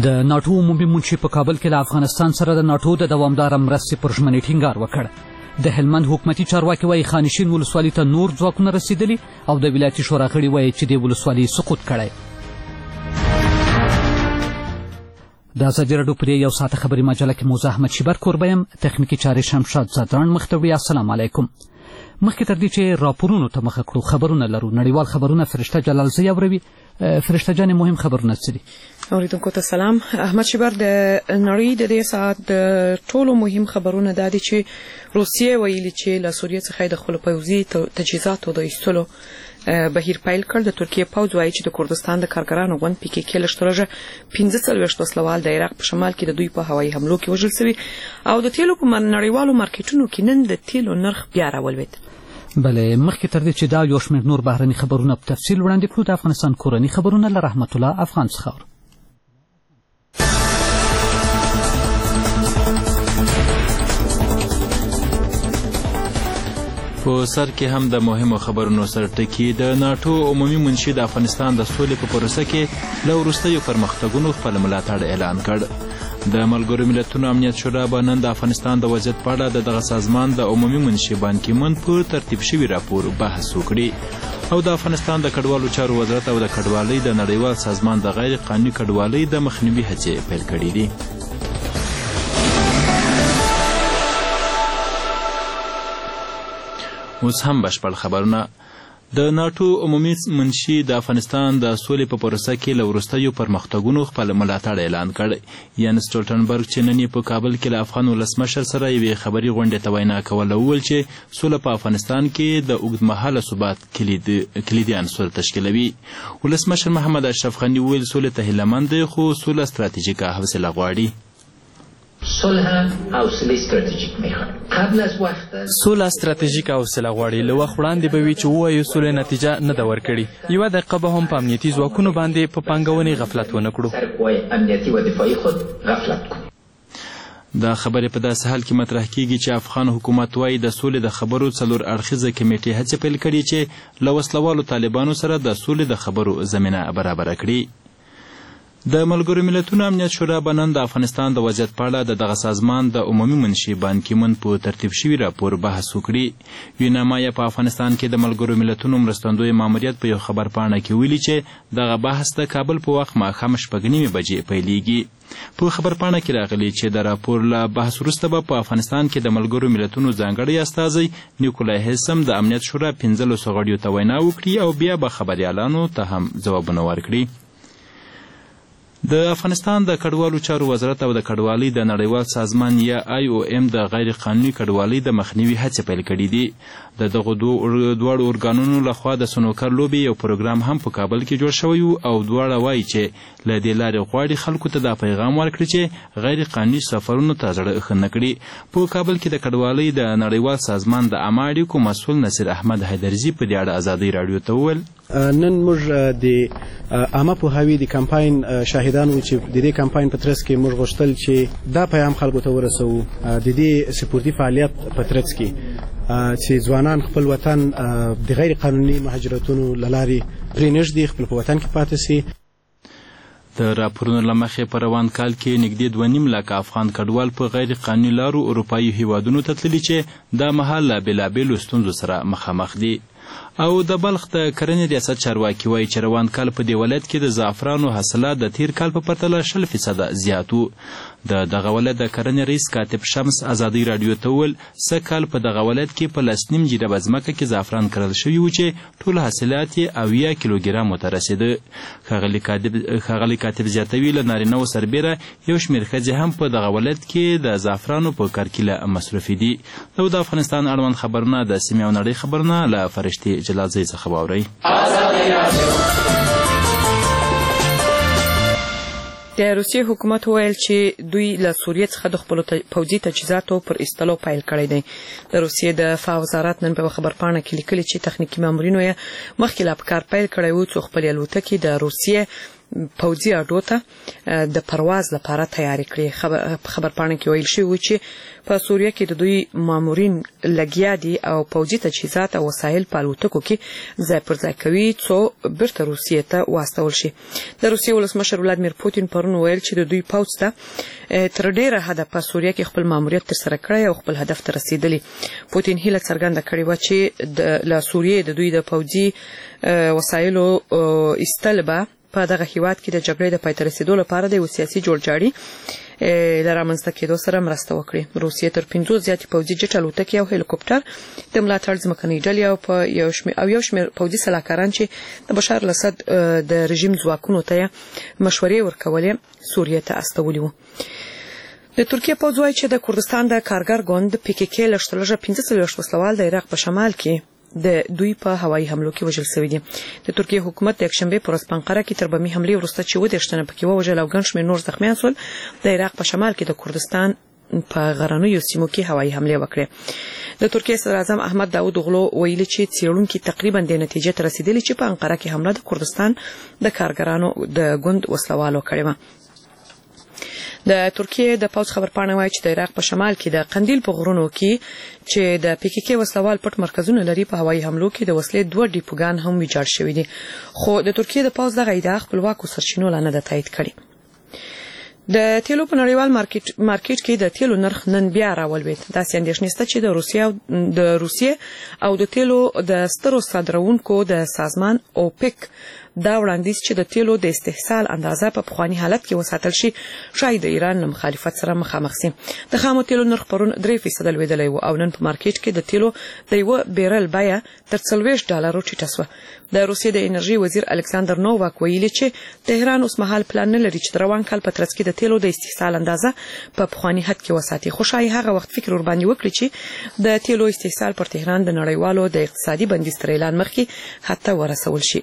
د ناټو عمومي منشي په کابل کې له افغانستان سره د ناټو د دوامداره مرستې پر ژمنې ټینګار وکړ. د هلمند حکومتي چارواکي وایي خانشین ولسوالۍ ته نور ځواکونه رسېدلي او د ولایتي شورا غړي وایي چې دې ولسوالۍ سقوط کړی. د ازادي راډیو په یو ساعته خبري مجله کې موزه احمد شیبر کوربه یم، تخنیکي چارې شمشاد زادران مخ ته وړي. السلام علیکم. مخکې تر دې چې راپورونو ته مخه کړو خبرونه لرو. نړیوال خبرونه فرشته جلالزی اوروي. فرشته جانې مهم خبرونه څه دي؟ اوریدونکو ته سلام. احمد شیبر، د نړۍ د دې ساعت د ټولو مهم خبرونه دا دي چې روسیې ویلي چې له سوریې څخه د خپلو پوځي تجهیزاتو د ایستلو بهیر پیل کړ. د ترکیې پوځ وایي چې د کردستان د کارګرانو غونډ PKK لشترجه 45 وسلوال د عراق په شمال کې د دوی په هوایي حملو کې وژل شوي او د تیلو په نړیوالو مارکیټونو کې نن د تیلو نرخ بیا راولوید. بله، مخکې تر دې چې دا یو شمېر نور بهرني خبرونه په تفصیل وړاندې کړو، د افغانستان کورني خبرونه له رحمت الله افغان څخه. په سر کې هم د مهمو خبرونو سره ټکی. د ناټو عمومي منشي د افغانستان د سولې په پروسه کې له وروستیو پرمختګونو خپل ملاتړ اعلان کړ. د ملګرو ملتونو امنیت شورا به نن د افغانستان د وضعیت په اړه د دغه سازمان د عمومي منشي بان کی مون په ترتیب شوي راپور بحث وکړي او د افغانستان د کډوالو چارو وزارت او د کډوالۍ د نړیوال سازمان د غیر قانوني کډوالۍ د مخنیوي هڅې پیل کړي دي. اوس هم بشپړ خبرونه. د ناټو عمومي منشي د افغانستان د سولې په پروسه کې له وروستیو پرمختګونو خپل ملاتړ اعلان کړ. یان سټولټنبرګ چې نن په کابل کې له افغان ولسمشر سره یوې خبري غونډې ته وینا کوله وویل چې سوله په افغانستان کې د اوږدمهاله ثبات کلیدي عنصر تشکیلوي. ولسمشر محمد اشرف غني وویل سولې ته هیله مند دی خو سوله ستراتیژیکه حوصله غواړي. سوله استراتیژیک حوصله غواړي. له وخت وړاندې به وي چې ووایو سولې نتیجه نه ده ورکړې. یوه دقیقه به هم په امنیتي ځواکونو باندې په پانګونې غفلت ونه کړو. دا خبرې په داسې حال کې مطرح کیږي چې افغان حکومت وایي د سولې د خبرو 4 اړخیزه کمیټې هڅې پیل کړي چې له وسلوالو طالبانو سره د سولې د خبرو زمینه برابره کړي. د ملګرو ملتونو امنیت شورا به نن د افغانستان د وضعیت په اړه د دغه سازمان د عمومي منشي بان کی مون په ترتیب شوي راپور بحث وکړي. ویناما یې په افغانستان کې د ملګرو ملتونو مرستندوی ماموریت په یو خبرپاڼه کې ویلي چې دغه بحث د کابل په وخت ماښام 6:30 بجې پیلیږي. په خبرپاڼه کې راغلي چې د راپور له بحث وروسته به په افغانستان کې د ملګرو ملتونو ځانګړی استازی نیکولای هیسم د امنیت شورا 15 غړیو ته وینا وکړي او بیا به خبریالانو ته هم ځوابونه ورکړي. د افغانستان د کډوالو چارو وزارت او د کډوالۍ د نړیوال سازمان یا IOM د غیر قانوني کډوالۍ د مخنیوي هڅې پیل کړي دي. د دغو دواړو ارګانونو لخوا د سنوکر لوبې یو پروګرام هم په کابل کې جوړ شوی او دواړه وایي چې له دې لارې غواړي خلکو ته دا پیغام ورکړي چې غیر قانوني سفرونو ته زړه ښه نه کړي. په کابل کې د کډوالۍ د نړیوال سازمان د عامه اړیکو مسؤل نصیر احمد حیدرزي په دې اړه ازادۍ راډیو ته وویل نن موږ د عامه پوهاوي د کمپاین شاهدان وو چې د دې کمپاین په ترڅ کې موږ غوښتل چې دا پیغام خلکو ته ورسوو د دې سپورتي فعالیت په ترڅ کې چې ځوانان خپل وطن د غیر قانوني مهاجرتونو له لارې پرې نږدې خپل په وطن کې پاتې سي. د راپورونو له مخې په روان کال کې نږدې 2.5 لکه افغان کډوال په غیر قانوني لارو اروپایي هیوادونو ته تللي چې دا مهال له بېلابېلو ستونزو سره مخامخ دي. او د بلخ د کرنې ریاست چارواکي وایي چې روان کال په دې ولایت کې د زعفرانو حاصلات د تیر کال په پرتله 0% زیات وو. د دغه ولایت د کرنې رئیس کاتب شمس ازادۍ راډیو ته وویل سږ کال په دغه ولایت کې په 1.5 جریبه ځمکه کې زعفران کرل شوي وو چې ټول حاصلات یې 80 کیلوګرامو ته رسېده. ښاغلي کاتب زیاتوي له نارینهو سربیره یو شمېر ښځې هم په دغه ولایت کې د زعفرانو په کرکیله مصروفې دي. او د افغانستان اړوند خبرونه د سیمې او نړۍ خبرونه له فرشتې جلالزی څخه واورئ. د روسیې حکومت وویل چې دوی له سوریې څخه د خپلو پوځي تجهیزاتو پر ایستلو پیل کړی دی. د روسیې د دفاع وزارت نن په خبرپاڼه کې لیکلي چې تخنیکي مامورینو یې مخکې لا په کار پیل کړی و څو خپلې الوتکې د روسیې پوځي اډو ته د پرواز لپاره تیاری کړې. خبرپاڼه کې ویل شوی چې په سوریه کې د دوی مامورین لګیا دي او پوځي تجهیزات او وسایل په الوتکو کې ځای پر ځای کوي څو بیرته روسیې ته واستول شي. د روسیې ولسمشر ولادیمیر پوتین پرون ویل چې د دوی پوځ ته تر ډیره حده په سوریه کې خپل ماموریت ترسره کړی او خپل هدف ته رسیدلی. پوتین هیله څرګنده کړې و چې له سوریې د دوی د پوځي وسایلو ایستل به په دغه هیواد کې د جګړې د پای ته رسیدو لپاره د یو سیاسي جوړجاړي د رامنځته کېدو سره مرسته وکړي. روسیې تر 50 زیاتې پوځي جټ الوتکې او هلیکوپټر د ملاتړ ځمکنۍ ډلې او یو شمېر پوځي سلاکاران چې د بشار الاسد د رژیم ځواکونو ته مشورې ورکولې سوریې ته استولي وو. د ترکیه پوځ وایي چې د کردستان د کارګر ګوند PKK لږترلږه 15 وسلوال د عراق په شمال کې د دوی په هوایي حملو کې وژل شوي دي. د ترکیه حکومت د یکشنبه پر ورځ په انقره کې تر بمي حملې وروسته چې 10 تنه پکې ووژل او ګڼ شمېر نور زخمیان شول د عراق په شمال کې د کردستان په غرنیو سیمو کې هوایي حملې وکړې. د ترکیه صدر اعظم احمد داود اوغلو ویلي چې څېړونکي تقریبا د نتیجې ته رسیدلي چې په انقره کې حمله د کردستان د کارګرانو د ګوند وسلوالو کړې وه. د ترکیه د پوځ خبرپاڼه وایي چې د عراق په شمال کې د قندیل په غرونو کې چې د PKK وسلوال پټ مرکزونه لري په هوایي حملو کې د وسلې 2 ډیپوګان هم ویجاړ شوي دي. خو د ترکیه د پوځ دغه ادعا خپلواکو سرچینو لا نه ده تایید کړې. د تیلو په نړیوال مارکیټ کې د تیلو نرخ نن بیا راولوید. داسې اندېښنې شته چې د روسیې او د تیلو د سترو صادروونکو د سازمان اوپک دا وړاندیز چې د تیلو د استحصال اندازه په پخوانی حالت کې وساتل شي شاید د ایران له مخالفت سره مخامخ شي. د خامو تیلو نرخ پرون 3% لویدلی و او نن په مارکیټ کې د تیلو د یو بیرل بیه تر $40 ټیټه شوه. د روسیې د انرژي وزیر الکساندر نوواک ویلي چې تهران اوس مهال پلان نه لري چې د روان کال په ترڅ کې د تیلو د استحصال اندازه په پخوانی حد کې وساتي. خو شاید هغه وخت فکر ور باندې وکړي چې د تیلو استحصال پر تهران د نړیوالو د اقتصادي بندیز تر اعلان مخکې حتی ورسول شي.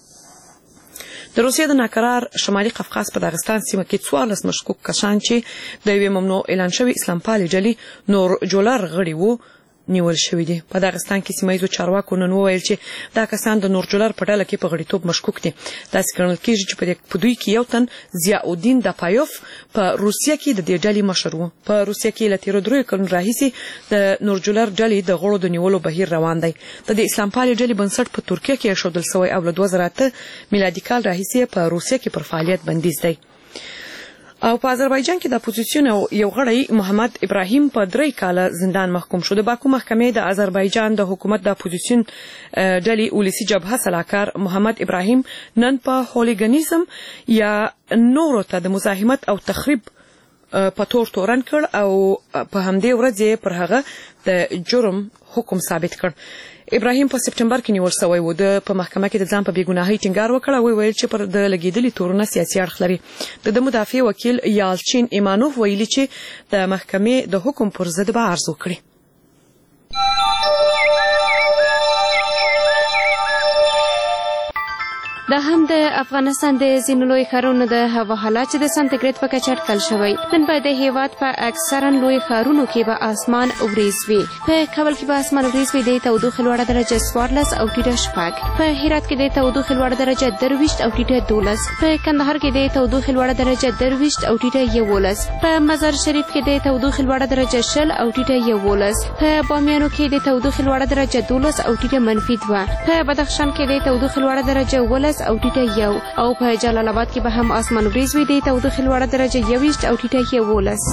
د روسیې د ناقرار شمالي قفقاز په داغستان سیمه کې 14 مشکوک کسان چې د یوې ممنوع اعلان شوی اسلام پالي ډلې نور جولر غړي وو نیول شوی دي. په داغستان کې سیمایي چارواکو نن وویل چې دا کسان د نور جولر په ډله کې په غړیتوب مشکوک دي. داسې ګڼل کېږي چې په دوی کې یو تن ضیاء الدین دپایوف په روسیه کې د دې ډلې مشر و. په روسیه کې له تیرو 3 کلونو راهیسې د نور جولر ډلې د غړو د نیولو بهیر روان دی. د دې اسلام پالي ډلې بنسټ په ترکیه کې ایښودل شوی او له 2008 میلادي کال راهیسې په روسیه کې پر فعالیت بندیز دی. او په آذربایجان کې د اپوزیسیون یو غړی محمد ابراهیم په 3 کاله زندان محکوم شو. د باکو محکمې د آذربایجان د حکومت د اپوزیسیون ډلې ولسی جبهه سلاکار محمد ابراهیم نن په هولیګانیزم یا نورو ته د مزاحمت او تخریب په تورن کړ او په همدې ورځ پر هغه د جرم حکم ثابت کړ. ابراهیم په سپټمبر کې نیول شوی و. په محکمه کې د ځان په بیګناهۍ ټینګار وکړ او ویل چې پر د لګیدلي تورونه سیاسي اړخ لري. د مدافع وکیل یالچین ایمانوف ویلي چې د محکمې د حکم پر ضد به عرض وکړي. دا هم د افغانستان د ځینو لوی ښارونو د هوا حالات چې د سانتیګریډ په کچه اټکل شوی. نن به د هیواد په اکثرا لوی ښارونو کې به اسمان وریځ وي. په کابل کې به اسمان وریځ وي. د تودوخې لوړه درجه 14 او ټیټه 8. په هرات کې د تودوخې لوړه درجه 23 او ټیټه 12. په کندهار کې د تودوخې لوړه درجه 23 او ټیټه 11. په مزار شریف کې د تودوخې لوړه درجه 20 او ټیټه 11. په بامیانو کې د تودوخې لوړه درجه 12 او ټیټه -2. په بدخشان کې د تودوخې لوړه درجه 12 او ټیټه 1. او په جلال آباد کې به هم اسمان وریځ وي. د تودوخې لوړه درجه 21 او ټیټه 11.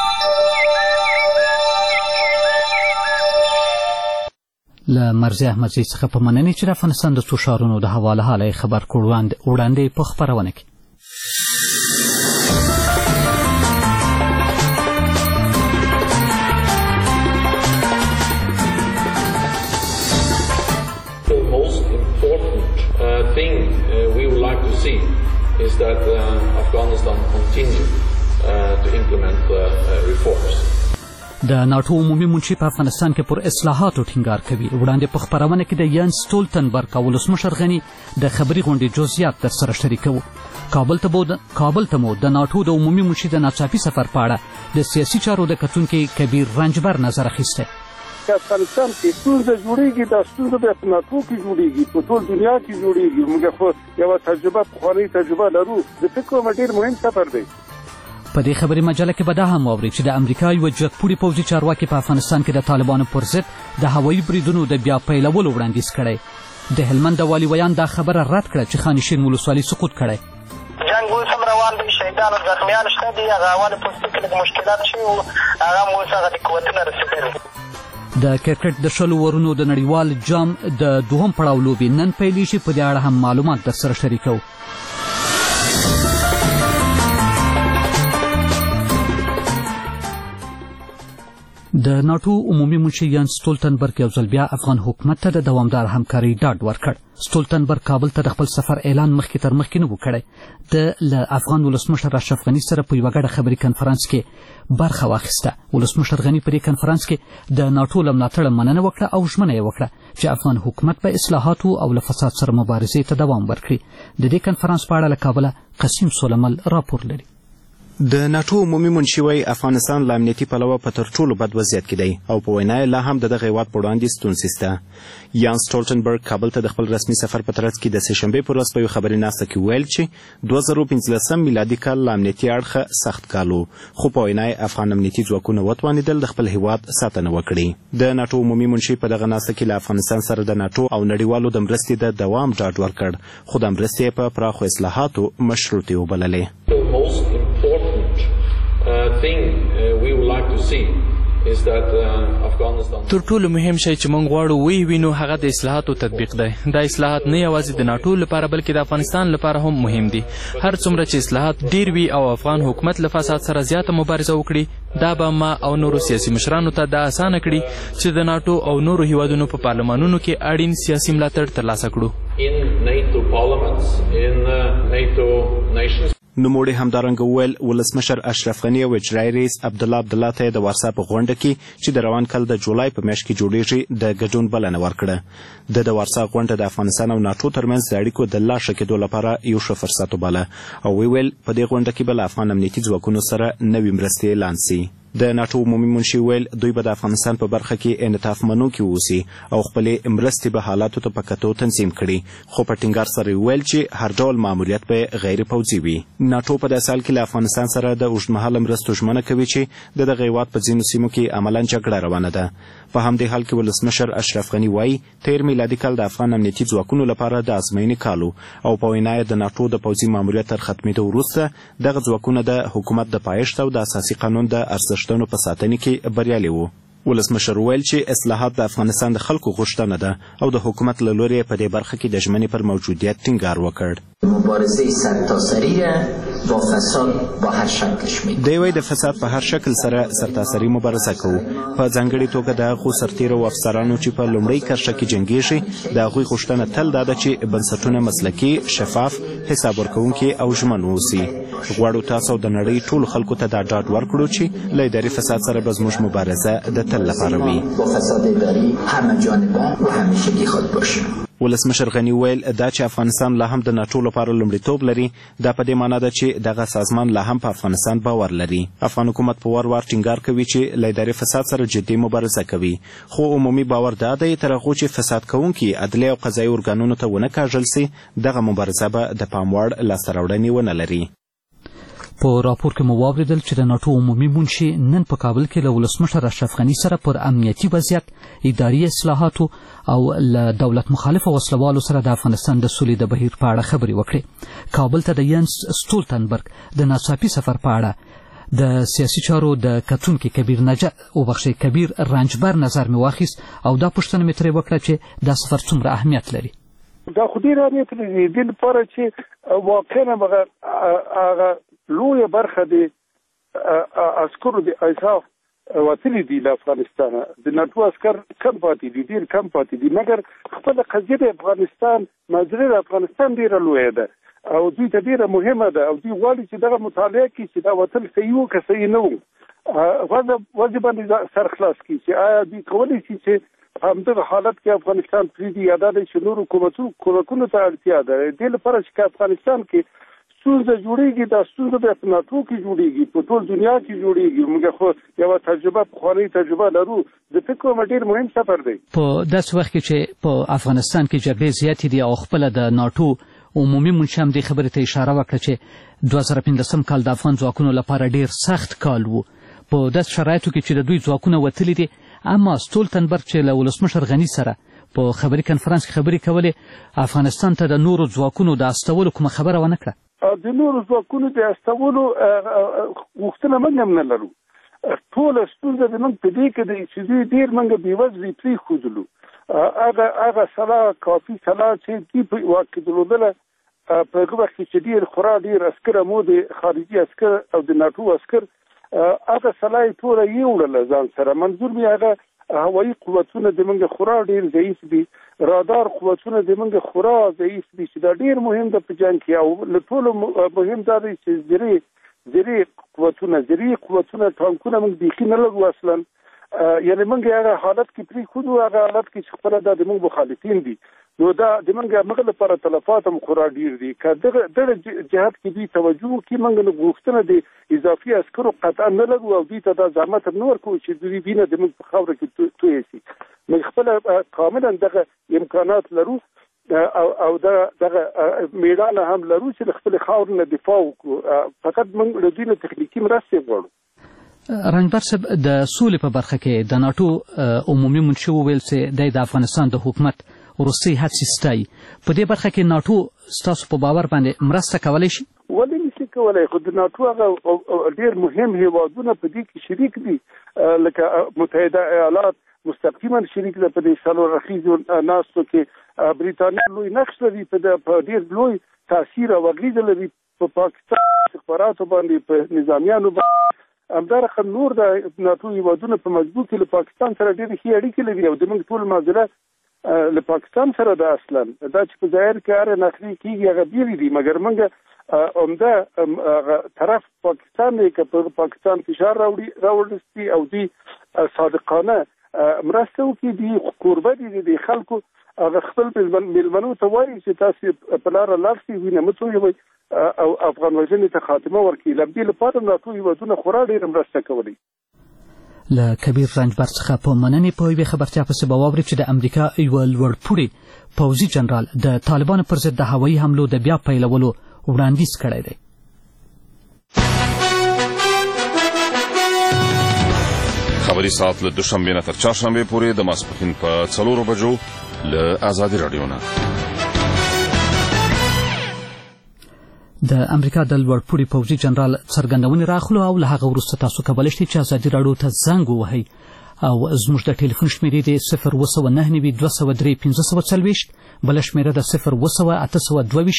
له مرزي احمدزي څخه په مننې چې د افغانستان د څو ښارونو د هوا له حاله خبر کړ وړاندې په خپرونه کې. Is that Afghanistan continue to implement reforms. د ناټو عمومي منشي په افغانستان کې پر اصلاحاتو ټینګار کوي. وړاندې په خپرونه کې د یانس سټولتنبرګ او ولسمشر غني د خبري غونډې جزئیات درسره شریکوو. کابل ته مو د ناټو د عمومي منشي د ناڅاپي سفر په اړه د سیاسي چارو د کتونکي کبیر رنجبر نظر اخیسته. چې افغانستان کې ستونزه جوړیږي دا ستونزه بیا په ناتو کې جوړیږي په ټول دنیا کې جوړیږي موږ خو یو تجربه پخوانۍ تجربه لرو د فکر ډېر مهم سفر دی. په دې خبري مجله کې به دا هم واورئ چې د امریکا یو جګپوړي پوځي چارواکي په افغانستان کې د طالبانو پر ضد د هوایي بریدونو د بیا پیلولو وړاندیز کړی. د هلمند د والي ویان دا خبره رد کړه چې خانشین ولسوالي سقوط کړی. جنگ اوس هم روان دی، شهیدان او زخمیان شته دي، هغه اول پوستې کې لږ مشکلات شوي وو، هغه هم اوس هغه د قوتونه رسېدلي. د کرکټ د 10 ورونو د نړیوال جام د دوهم پړاو لوبې نن پیلېږي. په دې اړه هم معلومات درسره شریکوو. د ناټو عمومي منشي یانس ستولتنبرګ یو ځل بیا افغان حکومت ته د دوامدار همکارۍ ډاډ ورکړ. ستولتنبرګ کابل ته د خپل سفر اعلان مخکې تر مخکې نه و کړی. د له افغان ولسمشر اشرف غني سره په یوه ګډه خبري کنفرانس کې برخه واخیسته. ولسمشر غني په دې کنفرانس کې د ناټو له ملاتړه مننه وکړه او ژمنه یې وکړه چې افغان حکومت به اصلاحاتو او له فساد سره مبارزې ته دوام ورکړي. د دې کنفرانس په اړه له کابله قسیم سولمل راپور لري. د ناټو عمومي منشي وایي افغانستان له امنیتي پلوه په تر ټولو بد وضعیت کې دی او په وینا یې لا هم د دغه هېواد په وړاندې ستونزې شته. یانس سټولټنبرګ کابل ته د خپل رسمي سفر په ترڅ کې د سهشنبې پر ورځ په یوه خبري ناسته کې ویل چې 2015 میلادي کال له امنیتي اړخه سخت کال و، خو په وینا یې افغان امنیتي ځواکونه وتوانېدل د خپل هېواد ساتنه وکړي. د ناټو عمومي منشي په دغه ناسته کې له افغانستان سره د ناټو او نړیوالو د مرستې د دوام ډاډ ورکړ، خو د مرستې په پراخو اصلاحاتو مشروطې وبللې. we would like to see is that Afghanistan تر ټولو مهم شی چې موږ غواړو وینو هغه د اصلاحاتو تطبیق دی. دا اصلاحات نه یوازې د ناټو لپاره بلکې د افغانستان لپاره هم مهم دي. هر څومره چې اصلاحات ډیر وي او افغان حکومت له فساد سره زیاته مبارزه وکړي، دا به ما او نورو سیاسي مشرانو ته دا اسانه کړي چې د ناټو او نورو هیوادونو په پارلمانونو کې اړین سیاسي ملاتړ ترلاسه کړو. in NATO parliaments, in NATO nations. نوموړي همدارنګه وویل ولسمشر اشرف غني او اجرایي رئیس عبدالله ته د وارسا په غونډه کې چې د روان کال د جولای په میاشت کې جوړیږي د ګډون بلنه ورکړه. د وارسا غونډه د افغانستان او ناټو ترمنځ د اړیکو د لا ښه کېدو لپاره یو ښه فرصت وباله او ویل په دې غونډه کې به له افغان امنیتي ځواکونو سره نوې مرستې اعلان سي. د ناټو عمومي منشي ویل دوی به د افغانستان په برخه کې انعطاف منونکي واوسي او خپلې مرستې به حالاتو ته په کتو تنظیم کړي، خو په ټینګار سره ویل چې هر ډول ماموریت به غیر پوځي وي. ناټو په داسې حال کې له افغانستان سره د اوږدمهاله مرستو ژمنه کوي چې د دغه هېواد په ځینو سیمو کې عملاً جګړه روانه ده. په همدې حال کې ولسمشر اشرف غني وایي تیر میلادي کال د افغان امنیتي ځواکونو لپاره د ازموینې کال او په وینا یې د ناټو د پوځي ماموریت تر ختمېدو وروسته دغه ځواکونه د حکومت د پایښت او د اساسي قانون د ارزښتونو په ساتنې کې بریالي وو. ولسمشر ویل چې اصلاحات د افغانستان د خلکو غوښتنه ده او د حکومت له لوري په دې برخه کې د ژمنې پر موجودیت ټینګار وکړ. مبارزه سرتاسری با فساد با هر شکلش میکنیم. دی وایي د فساد په هر شکل سره سرتاسري مبارزه کوو، په ځانګړې توګه د هغو سرتیرو افسرانو چې په لومړۍ کرښه کې جنګیږي د هغوی غوښتنه تل دا ده چې بنسټونه مسلکي، شفاف، حساب ورکوونکي او ژمن واوسي. غواړو تاسو او د نړۍ ټولو خلکو ته دا ډاډ ورکړو چې له اداري فساد سره به زموږ مبارزه د تل لپاره وي. با فساد اداری همه جانبه و همیشگی خود باشه. ولسمشر غني ویل دا چې افغانستان لا هم د ناټو لپاره لومړیتوب لري دا په دې معنی ده چې دغه سازمان لا هم په افغانستان باور لري. افغان حکومت په وار ټینګار کوي چې له اداري فساد سره جدي مبارزه کوي، خو عمومي باور دا دی تر هغو چې فساد کوونکي عدلي او قضایي ارګانونو ته ونه کاږل سي دغه مبارزه به د پام وړ لاسته راوړنې ونه لري. په راپور کې مو واورېدل چې د ناټو عمومي منشي نن په کابل کې له ولسمشر اشرف غني سره پر امنیتي وضعیت، اداري اصلاحاتو او له دولت مخالفو وسلوالو سره د افغانستان د سولې د بهیر په اړه خبرې وکړې. کابل ته د یانس سټولټنبرګ د ناڅاپي سفر په اړه د سیاسي چارو د کتونکي کبیر رنجبر نظر مې واخیست او دا پوښتنه مې ترې وکړه چې دا سفر څومره اهمیت لري. دا خو ډېر اهمیت لري دې لپاره چې واقعا هغه لویه برخه د عسکرو د ایساف وتلي دي له افغانستانه. د ناټو عسکر کم پاتې دي، ډېر کم پاتې دي، مګر خپله قضیه د افغانستان منظره د افغانستان ډېره لویه ده او دوی ته ډېره مهمه ده او دوی غواړي چې دغه مطالعه کړي چې دا وتل صحیح وو که صحیح نه وو. وضع باندې سر خلاص کړي چې آیا دوی کولی شي چې همدغه حالت کې افغانستان پرېږدي یا دا دی چې نورو کومکونو ته اړتیا ده. دې لپاره چې افغانستان کې ستونزه جوړیږي دا ستونزه بیا په ناټو کې جوړیږي په ټول دنیا کې جوړیږي موږ خو یو تجربه پخوانۍ تجربه لرو د فکر ډېر مهم سفر دی په داسې وخت کې چې په افغانستان کې جګړې زیاتې دي او خپله د ناټو عمومي منشي هم دې خبرې ته اشاره وکړه چې 2015 کال د افغان ځواکونو لپاره ډېر سخت کال و په داسې شرایطو کې چې د دوی ځواکونه وتلي دي اما ستولتنبرګ چې له ولسمشر غني سره په خبري کنفرانس کې خبرې کولې افغانستان ته د نورو ځواکونو د استولو کومه خبره ونه کړه د نورو ځواکونو د استولو غوښتنه موږ هم نه لرو ټوله ستونزه زموږ په دې کې دی چې دوی ډېر موږ بېوزلي پرېښودلو هغه سلاح کافي سلاح چې دوی په واک کې درلودله په هغه وخت کې چې ډېر خورا ډېر عسکر مو د خارجي عسکر او د ناټو عسکر هغه سلاح یې ټوله یوړله ځان سره منظور مې هغه هوایي قوتونه زموږ خورا ډېر ضعیف دي رادار قوتونه زموږ خورا ضعیف دي چې دا ډېر مهم ده په جنګ کې او له ټولو مهم دا دی چې زري قوتونه ټانکونه موږ بیخي نه لرو اصلا یعنې موږ هغه حالت کې پرېښودو هغه حالت کې چې خپله دا زموږ مخالفین دي نو دا زموږ مغه لپاره تلفات هم خورا ډېر دي که دغه جهت کې دوی توجه وکړي موږ غوښتنه د اضافي عسکرو قطعا نه لرو او دوی ته دا زحمت هم نه ورکوو چې دوی وینه زموږ په خاوره کې تویه شي موږ خپله کاملا دغه امکانات لرو او دغه میړانه هم لرو چې د خپلې خاورې نه دفاع وکړو فقط موږ له دوی نه تخنیکي مرستې غواړو رنجبر صاحب د سولې په برخه کې د ناټو عمومي منشي وویل چې د افغانستان د حکومت وروستۍ هڅې ستایي په دې برخه کې ناټو ستاسو په باور باندې مرسته کولی شي ولې نشي کولی خو د ناټو هغه ډېر مهم هیوادونه په دې کې شریک دي لکه متحده ایالات مستقیما شریک ده په دې څلور اړخیزو ناستو کې بریتانیا لوی نقش لري په ډېر لوی تاثیر او اغېزه لري په پاکستان استخباراتو باندې په نظامیانو باندې همدارقم نور د ناټو هیوادونه په مضبوط کې له پاکستان سره ډېرې ښې اړیکې لري او زموږ ټول معضله له پاکستان سره ده اصلا دا چې په ظاهر کې هر نخري کېږي هغه بیرې دي مګر موږ عمده طرف پاکستان دی که په پاکستان فشار راوړسي او دوی صادقانه مرسته وکړي دوی کوربه دي د خلکو هغه خپل مېلمنو ته وایي چې تاسې په لاره لاړ شئ وینه مه تویوئ او افغان وژنې ته خاتمه ورکړي له همدې لپاره ناټو هیوادونه خورا ډېره مرسته کولی له کبیر رنجبر څخه په مننې په یوې خبرتیا پسې به واورئ چې د امریکا یوه لوړپوړي پوځي جنرال د طالبانو پر ضد د هوایي حملو د بیا پیلولو وړاندیز کړی دی خبري ساعت له دوشنبې نه تر چهارشنبې پورې د ماسپښین په 4 بجو له آزادي راډیو نه د امریکا د لوړپوړي پوځي جنرال څرګندونې راخلو او له هغه وروسته تاسو کولی شئ چې ازادي راډیو ته زنګ ووهئ او زموږ د ټلیفون شمیرې د 0299240 بله شمیره د 02822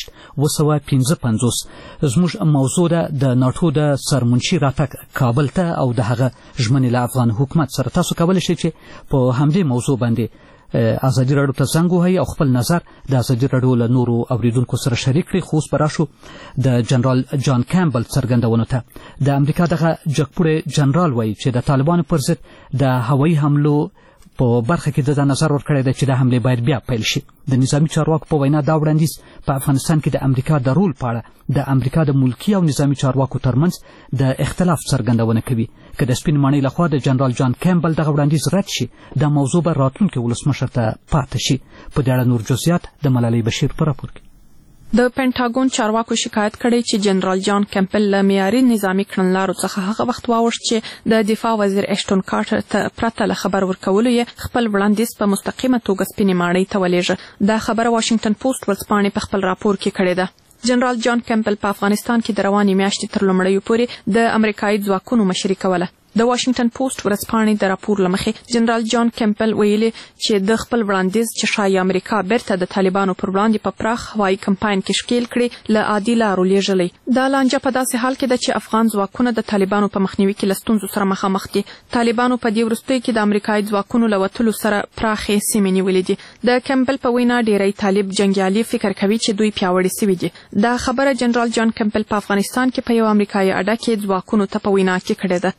زموږ موضوع ده د ناټو د سرمنشي راتګ کابل ته او د هغه ژمنې له افغان حکومت سره تاسو کولی شئ چې په همدې موضوع باندې ازادي راډیو ته زنګ ووهئ او خپل نظر د ازادي راډیو له نورو اوریدونکو سره شریک کړئ خو اوس به راشو د جنرال جان کیمبل څرګندونو ته د امریکا دغه جګپوړی جنرال وایي چې د طالبانو پر ضد د هوایي حملو په برخه کې د نظر ورکړی دی چې د حملې باید بیا پیل شي د نظامي چارواکو په وینا دا وړاندیز په افغانستان کې د امریکا د رول په اړه د امریکا د ملکي او نظامي چارواکو ترمنځ د اختلاف څرګندونه کوي که د سپین ماڼۍ لخوا د جنرال جان کیمبل دغه وړاندیز رد شي دا موضوع به راتلونکي ولسمشر ته پاتې شي په دې اړه نور جزئیات د ملالۍ بشیر په راپور کې د پینټاګون چارواکو شکایت کړی چې جنرال جان کیمپل له معیاري نظامی کړنلارو څخه هغه وخت واوښت چې د دفاع وزیر اشټون کارټر ته پرته له خبر ورکولو یې خپل وړاندیز په مستقیمه توګه سپینې ماڼۍ ته ولېږه دا خبره واشنگټن پوسټ ورځپاڼې په خپل راپور کې کړې ده جنرال جان کیمپل په افغانستان کې د روانې میاشتې تر لومړیو پورې د امریکایي ځواکونو مشري کوله د واشنگټن پوسټ ورځپاڼې د راپور له مخې جنرال جان کیمپل ویلي چې د خپل وړاندیز چې ښایي امریکا بیرته د طالبانو پر وړاندې په پراخ هوایي کمپاین کې ښکیل کړي له عادي لارو لیږلی دا لانجه په داسې حال کې ده چې افغان ځواکونه د طالبانو په مخنیوي کې له ستونزو سره مخامخ دي طالبانو په دې وروستیو کې د امریکایي ځواکونو له وتلو سره پراخې سیمې نیولې دي د کیمپل په وینا ډیری طالب جنګیالي فکر کوي چې دوی پیاوړي سوي دي دا خبره جنرال جان کیمپل په افغانستان کې په یو امریکایي اډه کې ځواکونو ته په وینا کې کړې ده واشنګټن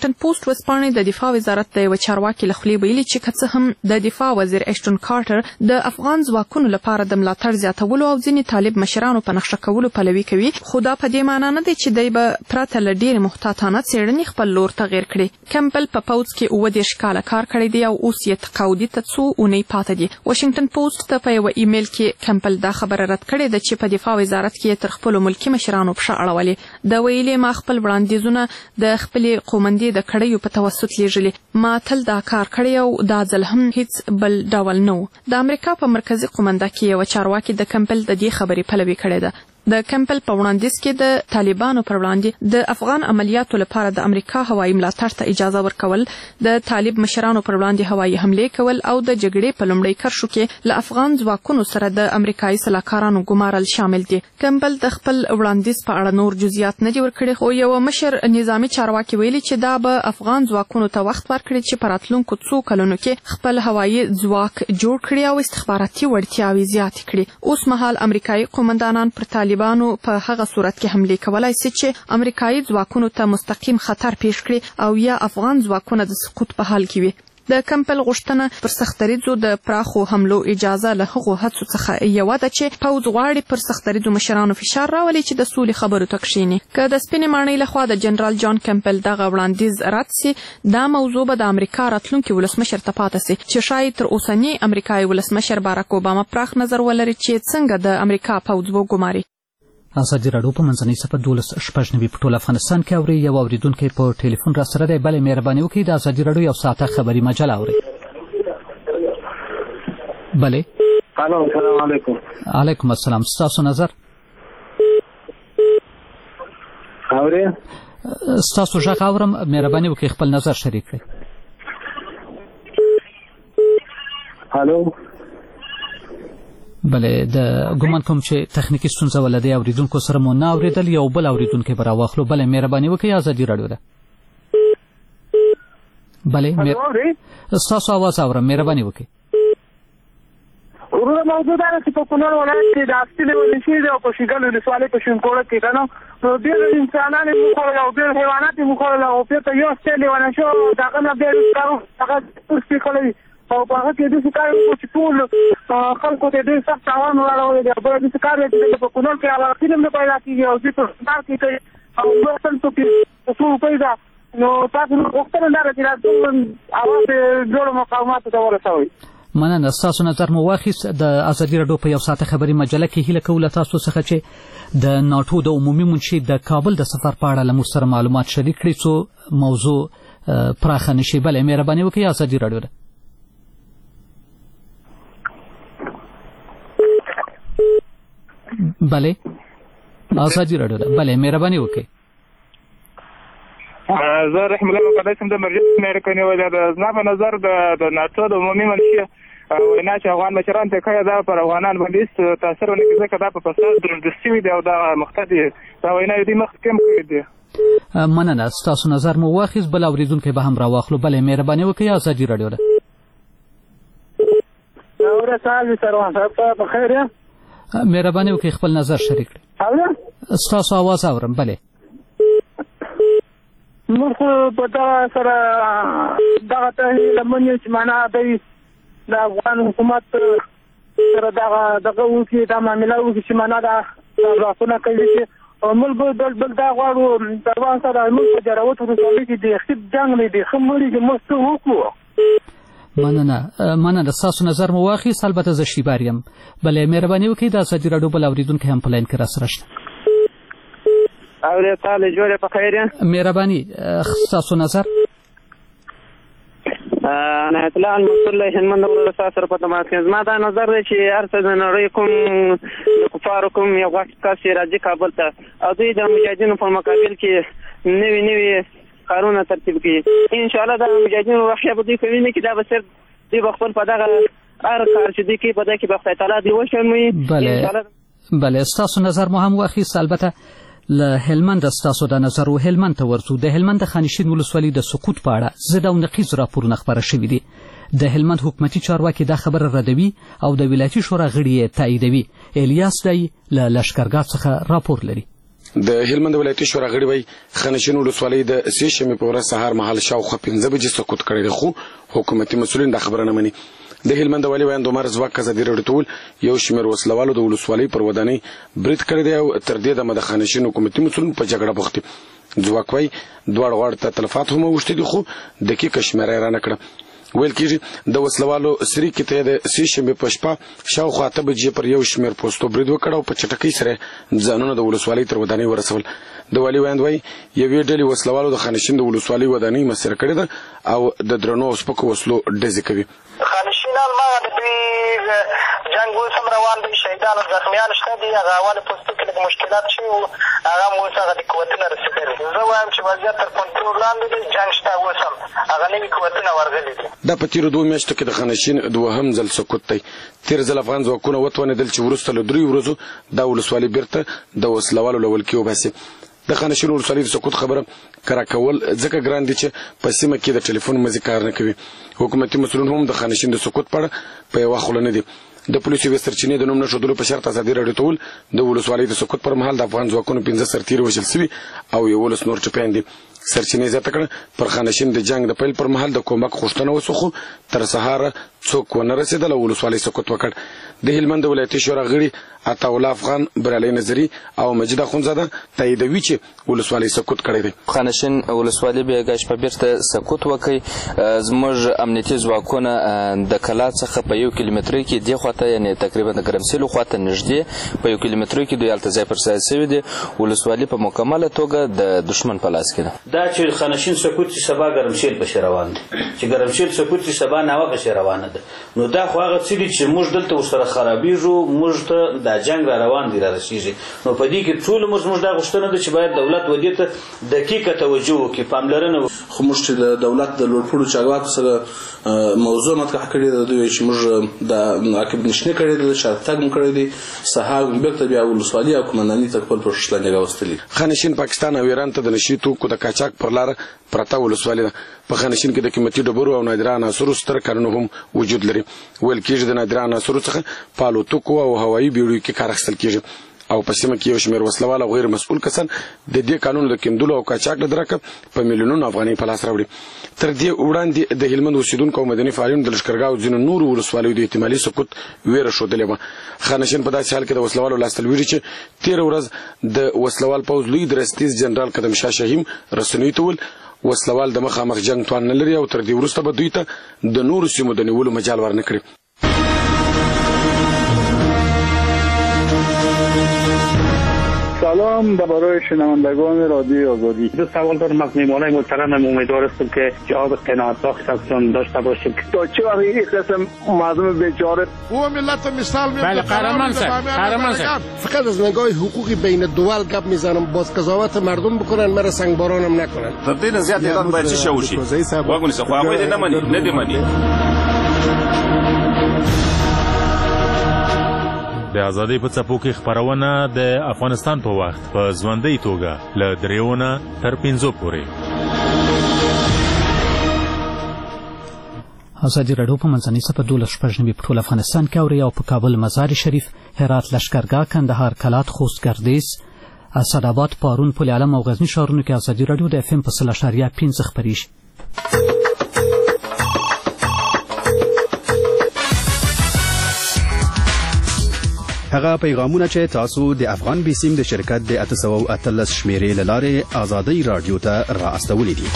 واشنگټن پوسټ وسپانې د دفاع وزارت د یو چارواکي له خولې ویلي چې که څه هم د دفاع وزیر اشټون کارټر د افغان ځواکونو لپاره د ملاتړ زیاتولو او ځینې طالب مشرانو په نقشه کولو پلوي کوي، خو دا په دې معنی نه دی چې دی به پرته له ډېرې محتاطانه څېړنې خپل لور تغیر کړي. کمپل په پوځ کې 29 کاله کار کړی دی او اوس یې تقاعدي ته څو اونۍ پاته دي. واشنگټن پوسټ ته په یو ایمیل کې کمپل دا خبره رد کړې ده چې په دفاع وزارت کې تر خپل ملکی مشرانو پښه اړولې. د ویلې ما خپل وړاندیزونه د خپلې قومندې د کړیو په توسط لیږلي، ما تل دا کار کړی او دا ځل هم هیڅ بل ډول نه و. د امریکا په مرکزی قومنده کې یو چارواکي د کمپل د دې خبرې پلوي کړې ده. د کمپل په وړاندیز کې د طالبانو پر وړاندې د افغان عملیاتو لپاره د امریکا هوایي ملاتړ ته اجازه ورکول، د طالب مشرانو پر وړاندې هوایي حملې کول او د جګړې په لومړي کرښو کې له افغان ځواکونو سره د امریکایي سلاکارانو ګمارل شامل دي. کمپل د خپل وړاندیز په اړه نور جزئیات نه دي ورکړي، خو یو مشر نظامی چارواکي ویلي چې دا به افغان ځواکونو ته وخت ورکړي چې په راتلونکو څو کلونو کې خپل هوایي ځواک جوړ کړي او استخباراتي وړتیاوې زیاتې کړي. اوس مهال امریکایي قومندانان پر طالبانو په هغه صورت کې حملې کولای شي چې امریکایي ځواکونو ته مستقیم خطر پیښ کړي او یا افغان ځواکونه د سقوط په حال کې وي. د کمپل غوښتنه پر سختدریځو د پراخو حملو اجازه له هغو هڅو څخه یوه ده چې پوځ غواړي پر سختدریځو مشرانو فشار راولي چې د سولې خبرو ته کښیني. که د سپینې ماڼۍ لخوا د جنرال جان کمپل دغه وړاندیز رد سي، دا موضوع به د امریکا راتلونکي ولسمشر ته پاته سي چې شاید تر اوسني امریکایي ولسمشر باراک اوباما پراخ نظر ولري چې څنګه د امریکا پوځ وګماري. ازادي راډیو په منځنۍ صفحه 12 په ټول افغانستان کې اوري. یو اوریدونکی په ټلیفون را سره دی. بلې مهرباني وکړئ د ازادي راډیو یو ساعته خبري مجله اوري. بلې. الو، السلام علیکم. علیکم السلام. ستاسو نظر؟ اوري؟ ستاسو غږ اورم. مهرباني وکړئ خپل نظر شریک کړئ. الو. بله، د ګومان کوم چې تخنیکی ستونزه ولري اوریدونکو سره مو نه اوریدل. یو بل اوریدونکو به راواخلو. بله، مهرباني وکړئ ازادي راډیو ده. بله، ستاسو आवाज اورم. مهرباني وکړئ. ورته موضوع دا چې په کونړ ولایت کې د اصلي ولسي او په شګل ولسوالۍ په شینکوړه کې کنه نو ډېر انسانان مخاله او ډېر حیوانات مخاله او په یو ستل ونه شو دغه نه ډېر کارو هغه څه کوي او په هغه کې د څه کار چې ټول خلکو ته ډېر سخت تاوان وراړول دي. په دې کار کې په کونړ کې هغه فلم نه پیدا کیږي او چې په کار کې او وطن ته څه پیدا نو تاسو وختونه دا چې تاسو اواز جوړ مقاومت ته ورسوي. مننه. ستاسو نظر مو واخیست. د ازادي راډیو په یو ساعته خبري مجله کې هیله کوله تاسو څخه چې د ناټو د عمومي منشي د کابل د سفر په اړه له موږ سره معلومات شریک کړي څو موضوع پراخه نشي. بله، مهرباني وکړئ ازادي راډیو ده. بله، ازادي راډیو ده. بله، مهرباني وکړئ. زه رحم الله مقدس د مرجع امریکا نیولې ده. زما په نظر د ناټو د عمومي منشي وینا چې افغان مشران ته کوي دا پر افغانان باندې تاثیر ونه کوي ځکه دا په فساد درستوي دی او دا مقتدي دا وینا دې مخکې کوي دی. مننه. ستاسو نظر مو واخیست. بل اوریدونکو به هم راواخلو. بله، مهرباني وکړئ ازادي راډیو ده. اوره سال سروان صاحب په خیر یې. مهرباني وکړئ خپل نظر شریک کړئ. ستاسو आवाज اورم. بله. موږ په دا سره دغه ته لمنې چې معنا دی د افغان حکومت سره دغه وکړي دا معامله وکړي چې معنا دا راسونه کوي چې موږ بل دا غواړو د افغان سره موږ په جراوت ورسولي چې د اخیب جنګ نه دی خمري چې موږ څه وکړو. مننه. ستاسو نظر مو واخیست. البته زه شیبار یم. بله، مهرباني وکړئ د ازادي راډیو بل اوریدونکی هم په لاین کې را سره شته. اورې تعالی جوړه په خیر یې. مهرباني. ستاسو نظر؟ نه اطلاع المسؤل هلمند ولایت سره په تماس کې زما دا نظر دی چې هر څه د نړۍ کوم د کفارو کوم یو غټ کس راځي کابل ته او دوی د مجاهدینو په مقابل کې نوي کارونه ترتیب کړي. ان شاء الله د مجاهدینو واقعیا به دوی کوي نه چې دا به صرف دوی خپل په دغه هر کار چې دوی کوي په دغه کې به خدای تعالی دی وشرموي. بله، ستاسو نظر مو هم واخیست. البته له هلمند ستاسو د نظر و هلمند ته ورځو. د هلمند د خانشین ولسوالۍ د سقوط په اړه ضد او نقیض راپورونه خپاره شوي دي. د هلمند حکومتي چارواکي دا خبره ردوي او د ولایتي شورا غړي یې تاییدوي. الیاس دی له لښکرګاه څخه راپور لري. د هلمند ولایتي شورا غړي وایي خانشین ولسوالۍ د سې شنبې په ورځ سهار مهال شاوخوا 15 بجې سقوط کړی دی، خو حکومتي مسؤلین دا خبره نه مني. د هلمند والي ویاند عمر ځواک ازادي راډیو ته وویل یو شمېر وسلوالو د ولسوالۍ پر ودانۍ برید کړی دی او تر دې دمه د خانشین حکومتي مسؤلین په جګړه بوخت دي. ځواک وایي دواړو غاړو ته تلفات هم اوښتي دي، خو دقیقه شمېره یې رانه کړه. ویل کېږي د وسلوالو سریکې ته د سې شنبې په شپه شاوخوا 8 بجې پر یو شمېر پوستو برید وکړ او په چټکۍ سره ځانونه د ولسوالۍ تر ودانۍ ورسول. د والي ویاند وایي یوې ډلې وسلوالو د خانشین د ولسوالۍ ودانۍ مسیر کړې ده او د درنو او سپکو وسلو ډزې کوي. خانشینان ما د دوی جنګ اوس هم روان دی، شهیدان او زخمیان شته دي. هغه اول پوستو کې لږ مشکلات شوي وو، هغه هم اوس هغه د قوتونه رسېدلي. زه وایم چې وضعیت تر کنټرول لاندې دی، جنګ شته اوس هم هغه نوي قوتونه ورغلي دي. دا په تېرو 2 میاشتو کې د خانشین دوهم ځل سقوط دی. تېر ځل افغان ځواکونه وتوانېدل چې وروسته له 3 ورځو دا ولسوالي بیرته د وسلوالو له ولکې وباسي. د خانشین ولسوالۍ د سقوط خبره کرا کول ځکه ګران دي چې په سیمه کې د ټلیفون مزي کار نه کوي. حکومتي مسؤلین هم د خانشین د سقوط په اړه په یوه خوله نه دي. د پولیسو یوې سرچینې د نوم نه ښودلو په شرط ازادي راډیو ته وویل د ولسوالۍ د سقوط پر مهال د افغان ځواکونو 15 سرتیري وژل سوي او 11 نور ټپیان دي. سرچینې زیاته کړه پر خانشین د جنګ د پیل پر مهال د کومک غوښتنه وسوه، خو تر سهاره څوک ونه رسېدل او ولسوالۍ سقوط وکړ. د هلمند ولایتي شورا غړي عطاالله افغان، بریالي نظري او مجید اخونزاده تاییدوي چې ولسوالۍ سقوط کړی دی. خانشین ولسوالۍ بیا په بیرته سقوط وکړي. زموږ امنیتي ځواکونه د کلا څخه په 1 کیلومترۍ کې دې خواته یعنې تقریبا د ګرمسیلو خواته نږدې په 1 کیلومترۍ کې دوی هلته ځای پر ځای سوي دي. ولسوالۍ په مکمله توګه د دښمن په لاس کې ده. دا چې خانشین سقوط شي سبا ګرمسیل پسې روان دي، چې ګرمسیل سقوط شي سبا ناوه پسې روانه ده. نو دا خو هغه څه دي چې موږ دلته ورسره خرابېږو، موږ ته دا جنګ را روان دی، را رسېږي. نو په دې کې ټولو موږ دا غوښتنه ده چې باید دولت ودې ته دقیقه توجه وکړي، پاملرنه. خو موږ چې د دولت د لوړپوړو چارواکو سره موضوع مطرح کړې ده، دوی چې موږ د عقب نشیني کړې ده، شاتګ مو کړی دی، سهار بیرته بیا ولسوالي او قومنداني ته خپل پروژې لاندې راوستلي. خانشین پاکستان او ایران ته د نشي توکو د قاچاق پر لاره پرته ولسوالي ده. په خانشین کې د قیمتي ډبرو او نادره عناصرو ستر کارونه هم وجود لري. ویل کېږي د نادره عناصرو څخه په الوتکو او هوایي بیړیو کې کار اخیستل کېږي او په سیمه کې یو شمېر وسلوال او غیر مسؤل کسان د دې قانون د کیندلو او قاچاق له درکه په میلیونونو افغانۍ په لاس راوړي. تر دې وړاندې د هلمند اوسیدونکو او مدني فعالینو د لښکرګاه او ځینو نورو ولسوالیو د احتمالي سقوط ویره ښودلې وه. خانشین په داسې حال کې د وسلوالو لاسته لویږي چې تېره ورځ د وسلوال پوځ لوی درستیز جنرال قدم شاه شهیم رسنیو ته وویل وسلوال د مخامخ جنګ توان نه لري او تر دې وروسته به دوی ته د نورو سیمو د نیولو مجال ورنه کړي. سلام برای شنوندگان رادیو آزادی. دو سوال دارم از میهمانان محترم. امیدوار هستم که جواب قناعت بخش ازشون داشته باشیم. تا چه وقت این قسم مردم بیچاره او ملت مثال میاد. بله قهرمان صاحب فقط از نگاه حقوقی بین دول گپ میزنم، باز قضاوت مردم بکنن، مرا سنگبارانم نکنن. تر دې زیات اعلان باید چی وشي؟ واګونی څه خو هغه دې نه دی مني. د ازادۍ په څپو کې خپرونه د افغانستان په وخت په ژوندۍ توګه له 3 تر 5 پورې. ازادي راډیو په منځنۍ سپه 12 په ټول افغانستان کې اوري او په کابل، مزار شریف، هرات، لښکرګاه، کندهار، کلات، خوست، ګردیز، اسداباد، پارون، پل علم او غزني ښارونو کې ازادي راډیو د FM په 0.5 خپرېږي. هغه پیغامونه چې تاسو د افغان بیسیم د شرکت د 813 شمیرې لاره ازادي رادیو ته را استولې دي.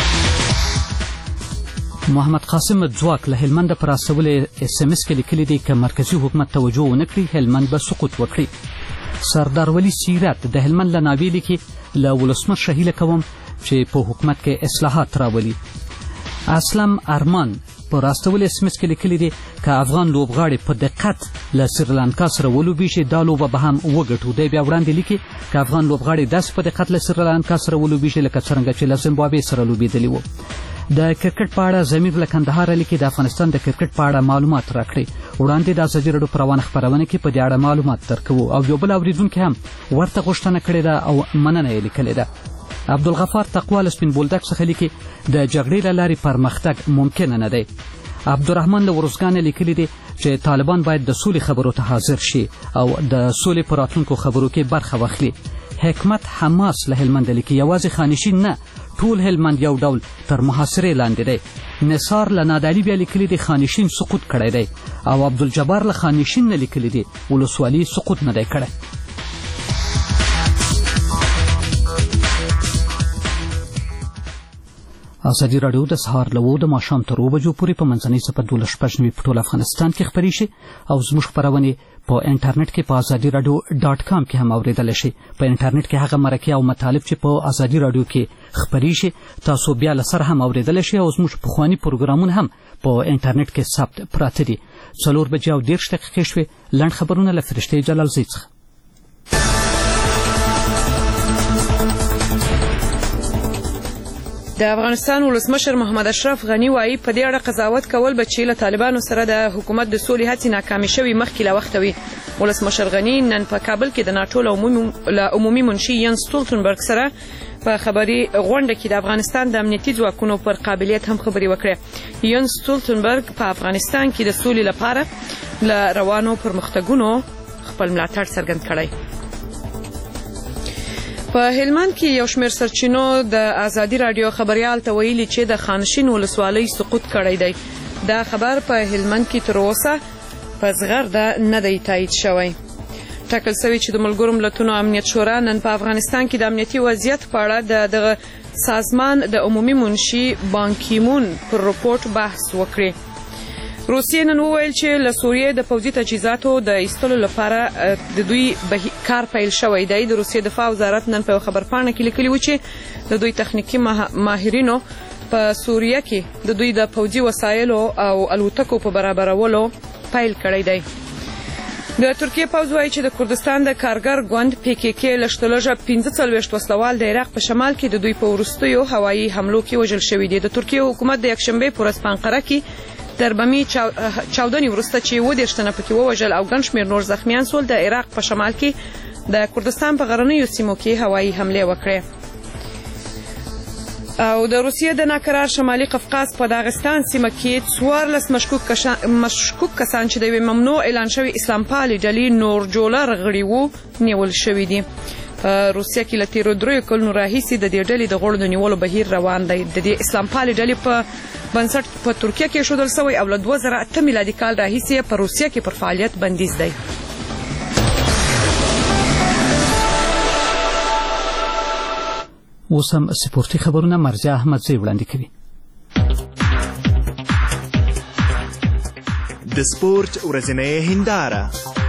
محمد قاسم ځواک له هلمند پر استولې SMS کې لیکلي دي چې مرکزی حکومت توجه ونه کړي هلمند به سقوط وکړي. سردار ولی سیرت د هلمند له ناوې لیکي له ولسمشر هیله کوم چې په حکومت کې اصلاحات راولي. اسلام ارمان پر استول SMS کې لیکلي دي چې افغان لوبغاړي په دقت له سریلانکا سره ولوبي شي دا لوبه به هم وګټو. دی بیا وړاندې لیکي چې افغان لوبغاړي داسې په دقت له سریلانکا سره ولوبي شي لکه څرنګه چې له زیمبابوې سره لوبېدلي وو. د کرکټ په اړه ضمیر له کندهار لیکي د افغانستان د کرکټ په اړه معلومات راکړي. وړاندې د ازادي راډیو په روانه خپرونه کې په دې اړه معلومات درکوو او یو بل اوریدونکي هم ورته غوښتنه کړې ده او مننه یې لیکلې ده. عبدالغفار تقوال سپین بولدک څخه لیکي د جګړې له لارې پرمختګ ممکن نه دی. عبدالرحمن له ورزګان لیکلي دي چې طالبان باید د سولې خبرو ته حاضر شي او د سولې په راتلونکو خبرو کې برخه واخلي. حکمت حماس له هلمند لیکي یوازې خانشین نه ټول هلمند یو ډول تر محاصرې لاندې دی. نثار له نادعلي بیا لیکلی دی خانشین سقوط کړی دی او عبدالجبار له خانشین نه لیکلی دی ولسوالي سقوط نه دی کړی. ازادي راډیو د سهار له 9 د ماښام تر 2 بجو پورې په منځنۍ څپه 12.9 په ټول افغانستان کې خپرې شي او زموږ خپرونې په انټرنیټ کې په azadi-radio.com کې هم اوریدلی شي. په انټرنیټ کې هغه مرکې او مطالب چې په ازادي راډیو کې خپرې شي تاسو بیا له سره هم اوریدلی شي او زموږ پخواني پروګرامونه هم په انټرنیټ کې ثبت پراته دي. 4 بجې او 10 دقیقې شوې. لنډ خبرونه له فرشتې جلالزی څخه. د افغانستان ولسمشر محمد اشرف غنی وایي په دې اړه قضاوت کول به چې له طالبانو سره د حکومت د سولې هڅې ناکامې شوي مخکې له وخته وي. ولسمشر غنی نن په کابل کې د ناټو له عمومي منشي ینس ستولتنبرګ سره په خبري غونډه کې د افغانستان د امنیتي ځواکونو پر قابلیت هم خبرې وکړې. ینس ستولتنبرګ په افغانستان کې د سولې لپاره له روانو پرمختګونو خپل ملاتړ څرګند کړی. په هلمند کې یو شمېر سرچینو د ازادي راډیو خبریال ته ویلي چې د خانشین ولسوالۍ سقوط کړی دی. دا خبر په هلمند کې تر اوسه په زغرده نه دی تایید شوی. ټاکل شوی چې د ملګرو ملتونو امنیت شورا نن په افغانستان کې د امنیتي وضعیت په اړه د سازمان د عمومي منشي بان کی مون پر رپورټ بحث وکړي. روسیې نن وویل چې له سوریې د پوځي تجهیزاتو د ایستلو لپاره د دوی کار پیل شوی دی. د روسیې دفاع وزارت نن په خبرپاڼه کې لیکلي و چې د دوی تخنیکي ماهرینو په سوریه کې د دوی د پوځي وسایلو او الوتکو په برابرولو پیل کړی دی. د ترکیې پوځ وایي چې د کردستان د کارګر ګوند PKK لشتلږه 45 وسلوال د عراق په شمال کې د دوی په وروستیو هوایي حملو کې وژل شوي دي. د ترکیې حکومت د یکشنبې په ورځ په انقره کې تر بمي چاودنې وروسته چې 30 تنه پکې ووژل او ګڼ شمېر نور زخمیان سول د عراق په شمال کې د کردستان په غرنیو سیمو کې هوایي حملې وکړې. او د روسیې د ناکرار شمالي قفقاز په داغستان سیمه کې 14 مشکوک کسان چې د یوې ممنوع اعلان شوي اسلام پالې ډلې نورجولر غړي وو نیول شوي دي. روسیه کې له تیرو 3 کلونو راهیسې د دې ډلې د غړو د نیولو بهیر روان دی. د دې اسلام پالې ډلې په بنسټ په ترکیه کې ایښودل شوی او له 2008 میلادي کال راهیسې په روسیه کې پر فعالیت بندیز دی. اوس هم سپورتي خبرونه مرجع احمدزی وړاندې کوي. د سپورت ورځنۍ هنداره.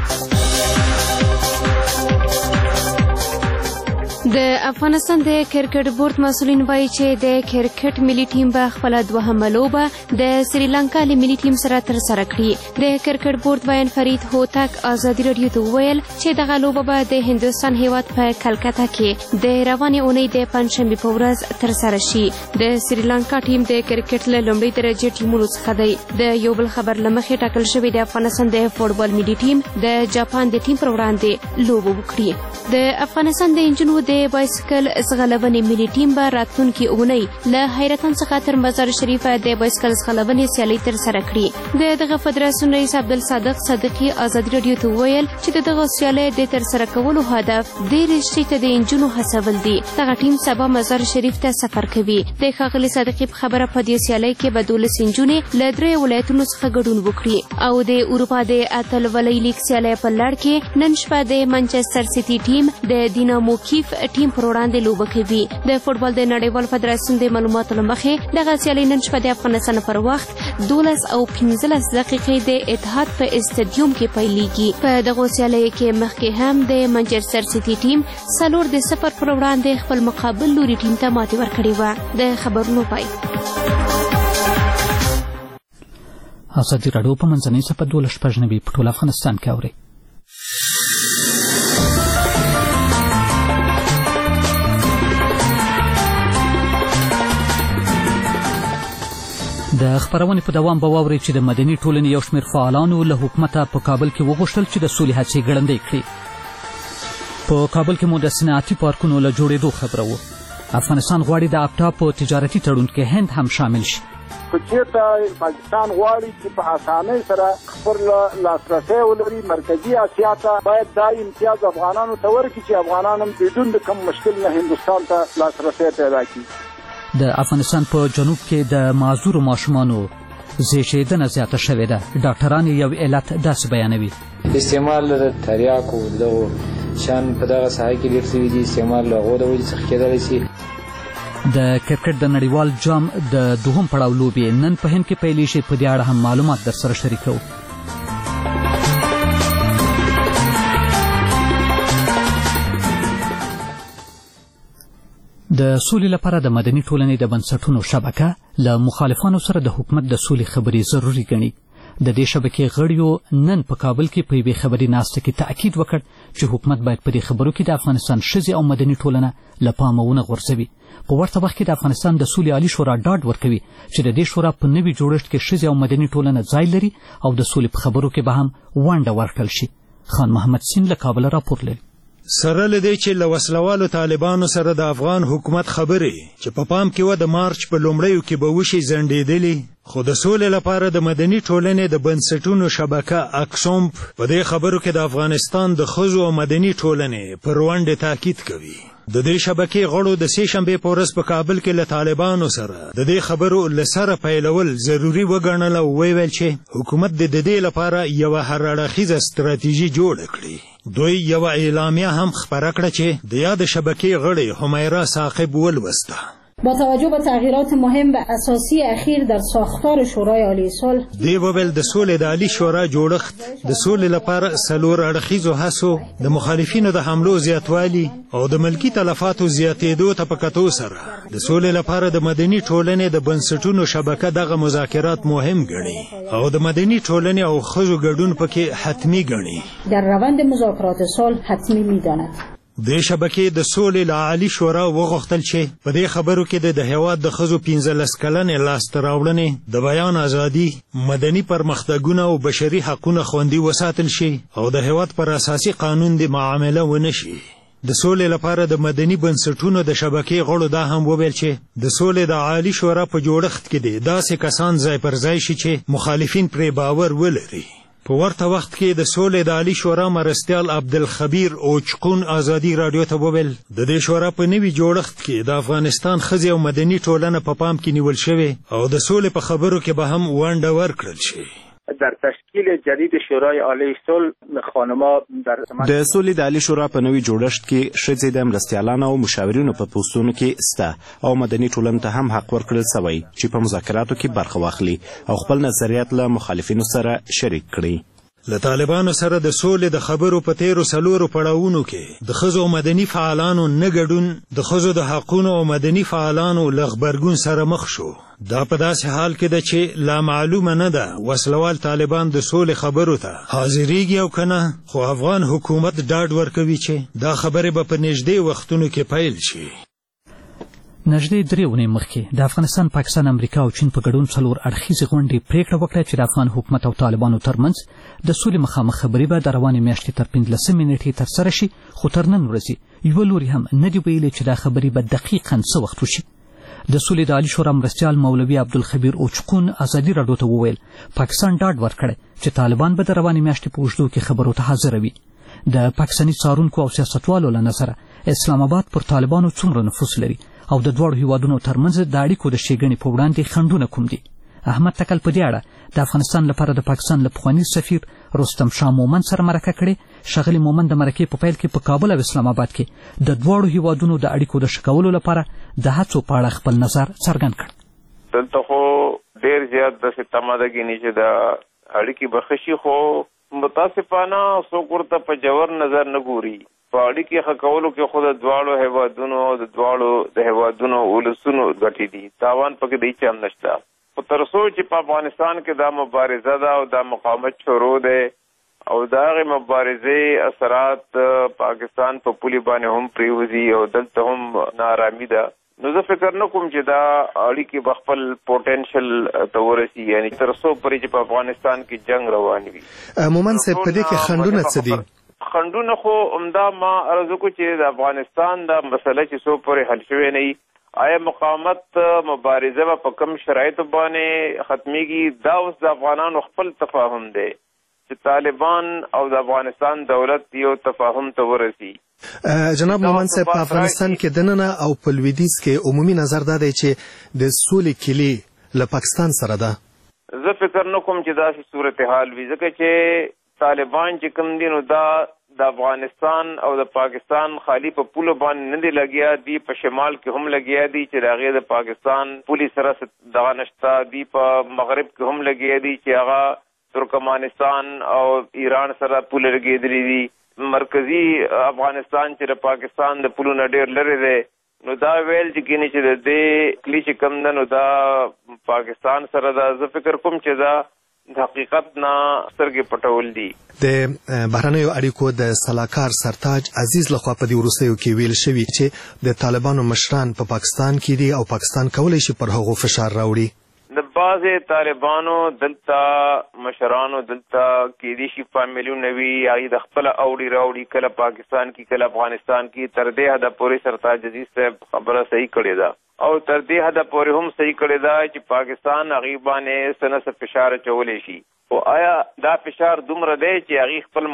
د افغانستان د کرکټ بورډ مسؤلین وایي چې د کرکټ ملي ټیم به خپل دوهمه لوبه د سریلانکا له ملي ټیم سره ترسره کړي. د کرکټ بورډ وین فرید هوتک ازادي راډیو ته وویل چې دغه لوبه به د هندوستان هیواد په کلکتا کې د روانې اونۍ د پنځشنبې په ورځ ترسره شي. د سریلانکا ټیم د کرکټ له لومړۍ درجې ټیمونو څخه دی. د یو بل خبر له مخې ټاکل شوی د افغانستان د فوټبال ملي ټیم د جاپان د ټیم پر وړاندې لوبه وکړي. د افغانستان د انجنونو د بایسکل ځغلونې ملي ټیم به راتلونکې اونۍ له حیرتان څخه تر مزار شریف د بایسکل ځغلونې سیالۍ ترسره کړي. دغه فدراسیون رئیس عبدالصادق صادقي ازادي راډیو ته وویل چې دغه سیالۍ د ترسره کولو هدف د رشتې ته د انجنونو هڅول دي. دغه ټیم سبا مزار شریف ته سفر کوي. د ښاغلي صادقي په خبره په دې سیالۍ کې به 12 انجونې له 3 ولایتونو څخه ګډون وکړي او د اروپا د اتلولۍ لیګ سیالۍ په لړ کې نن شپه د منچستر سیټي ټیم د دینامو کیف ټیم پر وړاندې لوبه کوي. د فوټبال د نړیوال فدراسیون د معلوماتو له مخې دغه سیالۍ نن شپه د افغانستان پر وخت 12:15 دقیقې د اتحاد په استادیوم کې پیلېږي. په دغه سیالۍ کې مخکې هم د منچستر سیټي ټیم 4-0 پر وړاندې خپل مقابل لوري ټیم ته ماتې ورکړې وه. د خبرونو پای. ازادي راډیو په منځنۍ څپه 12.9 په ټول افغانستان کې اوري. د خبرونې په دوام به واورئ چې د مدني ټولنې یو شمېر فعالانو له حکومته په کابل کې وغوښتل چې د سولې هڅې ګړندۍ کړي. په کابل کې مو د صنعتي پارکونو له جوړېدو خبره وه. افغانستان غواړي د اپټا په تجارتي تړون کې هند هم شامل شي. که چېرته پاکستان غواړي چې په اسانۍ سره خپل لاسرسی ولري مرکزي اسیا ته، باید دا امتیاز افغانانو ته ورکړي چې افغانان هم بدون د کوم مشکل نه هندوستان ته لاسرسی پیدا کړي. د افغانستان په جنوب کې د معذورو ماشومانو زیږیدنه زیاته شوې ده. ډاکټران یو علت داسې بیانوي: استعمال د تریاکو دغو شیان په دغه ساحه کې ډېر شوي دي. استعمال له هغو د وجې څخه کېدلی شي. د کرکټ د نړیوال جام د دوهم پړاو لوبې نن په هند کې پیلیږي. په دې اړه هم معلومات درسره شریکوو. د سولې لپاره د مدني ټولنې د بنسټونو شبکه له مخالفانو سره د حکومت د سولې خبرې ضروري ګڼي. د دې شبکې غړیو نن په کابل کې په یوې خبري ناسته کې تاکید وکړ چې حکومت باید په دې خبرو کې د افغانستان ښځې او مدني ټولنه له پامه ونه غورځوي. په ورته وخت کې د افغانستان د سولې عالي شورا ډاډ ورکوي چې د دې شورا په نوي جوړښت کې ښځې او مدني ټولنه ځای لري او د سولې په خبرو کې به هم ونډه ورکړل شي. خان محمد سین له کابل راپور لري. سره لدی چې له وسلوالو طالبانو سره د افغان حکومت خبرې چې په پام کې و د مارچ په لومړیو کې به وشي ځنډېدلې، خو د سولې لپاره د مدني ټولنې د بنسټونو شبکه اکسومپ په دې خبرو کې د افغانستان د ښځو او مدني ټولنې پر ونډې تاکید کوي. د دې شبکې غړو د سې شنبې په ورځ په کابل کې له طالبانو سره د دې خبرو له سره پیلول ضروري وګڼل او ویل چې حکومت د دې لپاره یوه هر اړخیزه ستراتیژي جوړه کړي. دوی یوه اعلامیه هم خپره کړه چې د یاد شبکې غړي حمیره ثاقب ولوسته. با توجه به تغییرات مهم و اساسی اخیر در ساختار شورای عالی صلح، دی وویل د سولې د عالی شورا جوړښت د سولې لپاره څلور اړخیزو هڅو د مخالفینو د حملو زیاتوالي او د ملکي تلفاتو زیاتېدو ته په کتو سره د سولې لپاره د مدني ټولنې د بنسټونو شبکه دغه مذاکرات مهم ګڼي او د مدني ټولنې او ښځو ګډون پکې حتمي ګڼي. در روند مذاکرات صلح حتمی می‌داند. د شبکې د سولې له عالی شورا وغوښتل چې په دې خبرو کې د هېواد د ښځو 15 کلنې لاسته راوړنې د بیان ازادي، مدني پرمختګونه او بشري حقونه خوندي وساتل شي او د هېواد پر اساسي قانون د معامله ونه شي. د سولې لپاره د مدني بنسټونو د شبکې غړو دا هم وویل چې د سولې د عالی شورا په جوړښت کې دي داسې کسان ځای پر ځای شي چې مخالفین پرې باور ولري. په ورته وخت کې د سولې د عالی شورا مرستیال عبدالخبیر اوچقون ازادي راډیو ته وویل د دې شورا په نوي جوړښت کې د افغانستان ښځې او مدني ټولنه په پام کې نیول شوې او د سولې په خبرو کې به هم ونډه ورکړل شي. در تشکیل جدید شورای عالی صلح خانم‌ها در د سولې د عالی شورا په نوي جوړښت کې ښځې د مرستیالانو او مشاورینو په پوستونو کې سته او مدني ټولنې ته هم حق ورکړل سوی چې په مذاکراتو کې برخه واخلي او خپل نظریات له مخالفینو سره شریک کړي. له طالبانو سره د سولې د خبرو په تیرو څلورو پړاوونو کې د ښځو او مدني فعالانو نه ګډون د ښځو د حقونو او مدني فعالانو له غبرګون سره مخ شو. دا په داسې حال کې ده چې لا معلومه نه ده وسلوال طالبان د سولې خبرو ته حاضرېږي او که نه، خو افغان حکومت ډاډ ورکوي چې دا خبرې به په نږدې وختونو کې پیل شي. نږدې 3 اونۍ مخکې د افغانستان، پاکستان، امریکا او چین په ګډون 4 اړخیزې غونډې پریکړه وکړه چې د افغان حکومت او طالبانو ترمنځ د سولې مخامخ خبرې به د روانې میاشتې تر 15 نیټې ترسره شي، خو تر نن ورځې یوه لوري هم نه دي ویلي چې دا خبرې به دقیقاً څه وخت وشي. د سولې د عالی شورا مرستیال مولوي عبدالخبیر اوچقون ازادي راډیو ته وویل پاکستان ډاډ ورکړی چې طالبان به د روانې میاشتې په اوږدو کې خبرو ته حاضر وي. د پاکستاني څارونکو او سیاستوالو له نظره اسلام آباد پر طالبانو څومره نفوذ لري او د دواړو هیوادونو ترمنځ د اړیکو د ښېګڼې په وړاندې خنډونه کوم دي. احمد تکل په دې اړه د افغانستان لپاره د پاکستان له پخواني سفیر رستم شاه مومند سره مرکه کړې. ښاغلي مومند د مرکې په پیل کې په کابل او اسلام آباد کې د دواړو هیوادونو د اړیکو د ښه کولو لپاره د هڅو په اړه خپل نظر څرګند کړ. دلته خو ډېر زیات داسې تمه ده ګینې چې د اړیکې به ښه شي، خو متاسفانه څوک ورته په ژور نظر نه ګوري. په اړیکې ښه کولو کې خو د دواړو هیوادونو ولسونو ګټې دي، تاوان پکې د هیڅ هم نشته. خو تر څو چې په افغانستان کې دا مبارزه ده او دا مقاومت شروع دی او د هغې مبارزې اثرات پاکستان په پولې باندې هم پرېوځي او دلته هم ناارامي ده، نو زه فکر نه کوم چې دا اړیکې به خپل پوټنشل ته ورسي، یعنې تر څو پورې چې په افغانستان کې جنگ روان وي. مومند صاحب په دې کې خنډونه څه دي؟ خنډونه خو همدا ما عرض وکړو چې د افغانستان دا مسله چې څو پورې حل شوې نه وي آیا مقاومت مبارزه په کوم شرایطو باندې ختمیږي؟ دا اوس د افغانانو خپل تفاهم دی چې طالبان او د افغانستان دولت یو تفاهم ته ورسي. جناب مومن صاحب، په افغانستان کې دننه او په لویدیځ کې عمومي نظر دا دی چې د سولې کلي له پاکستان سره ده. زه فکر نه کوم چې داسې صورتحال وي، ځکه چې طالبان چې کوم دي نو دا د افغانستان او د پاکستان خالی په پولو باندې نه دی لګیا، دی په شمال کې هم لګیا دي چې د هغې د پاکستان پولي سره دغه نشته، دی په مغرب کې هم لګیا دي چې هغه ترکمانستان او ایران سره پول لګېدلي دي. مرکزي افغانستان چې د پاکستان د پولو نه ډېر لرې دی، نو دا ویل چې کینی چې د دې کلی چې کوم ده نو دا پاکستان سره ده. زه فکر کوم چې دا د حقیقت نه سترګې پټول دي. د بهرنیو اړیکو د سلاکار سرتاج عزیز لخوا په دې وروستیو کې ویل شوي چې د طالبانو مشران په پاکستان کې دي او پاکستان کولی شي پر هغو فشار راوړي. د بعضې طالبانو دلته مشرانو دلته کېدی شي فامیلونه وي، هغې د خپله اوړي راوړي، کله پاکستان کې کله افغانستان کې. تر دې حده پورې سرتاج عزیز صاحب خبره صحیح کړې ده او تر دې حده پورې هم صحیح کړې ده چې پاکستان هغې باندې څه نه څه فشار اچولی شي. خو آیا دا فشار دومره دی چې هغې خپل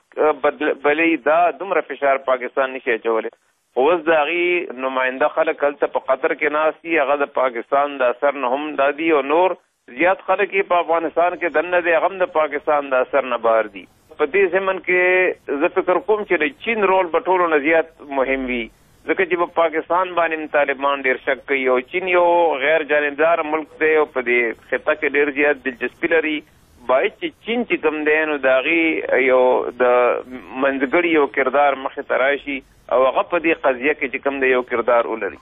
موقف بلی؟ دا دومره فشار پاکستان نشي اچولی. اوس د هغې نماینده خلک هلته په قطر کې ناست دي، هغه د پاکستان د اثر نه هم دا دي او نور زیات خلک یې په افغانستان کې دننه دی، هغه هم د پاکستان د اثر نه بهر دي. په دې ضمن کې زه فکر کوم چې د چین رول به ټولو نه زیات مهم وي، ځکه چې په پاکستان باندې طالبان ډېر شک کوي او چین یو غیر جانبدار ملک دی او په دې خطه کې ډېر زیات دلچسپي لري. باید چې چین چې کوم دی نو د هغې یو د منځګړي یو کردار مخې ته راشي او هغه په دې قضیه کې چې کوم دی یو کردار ولري.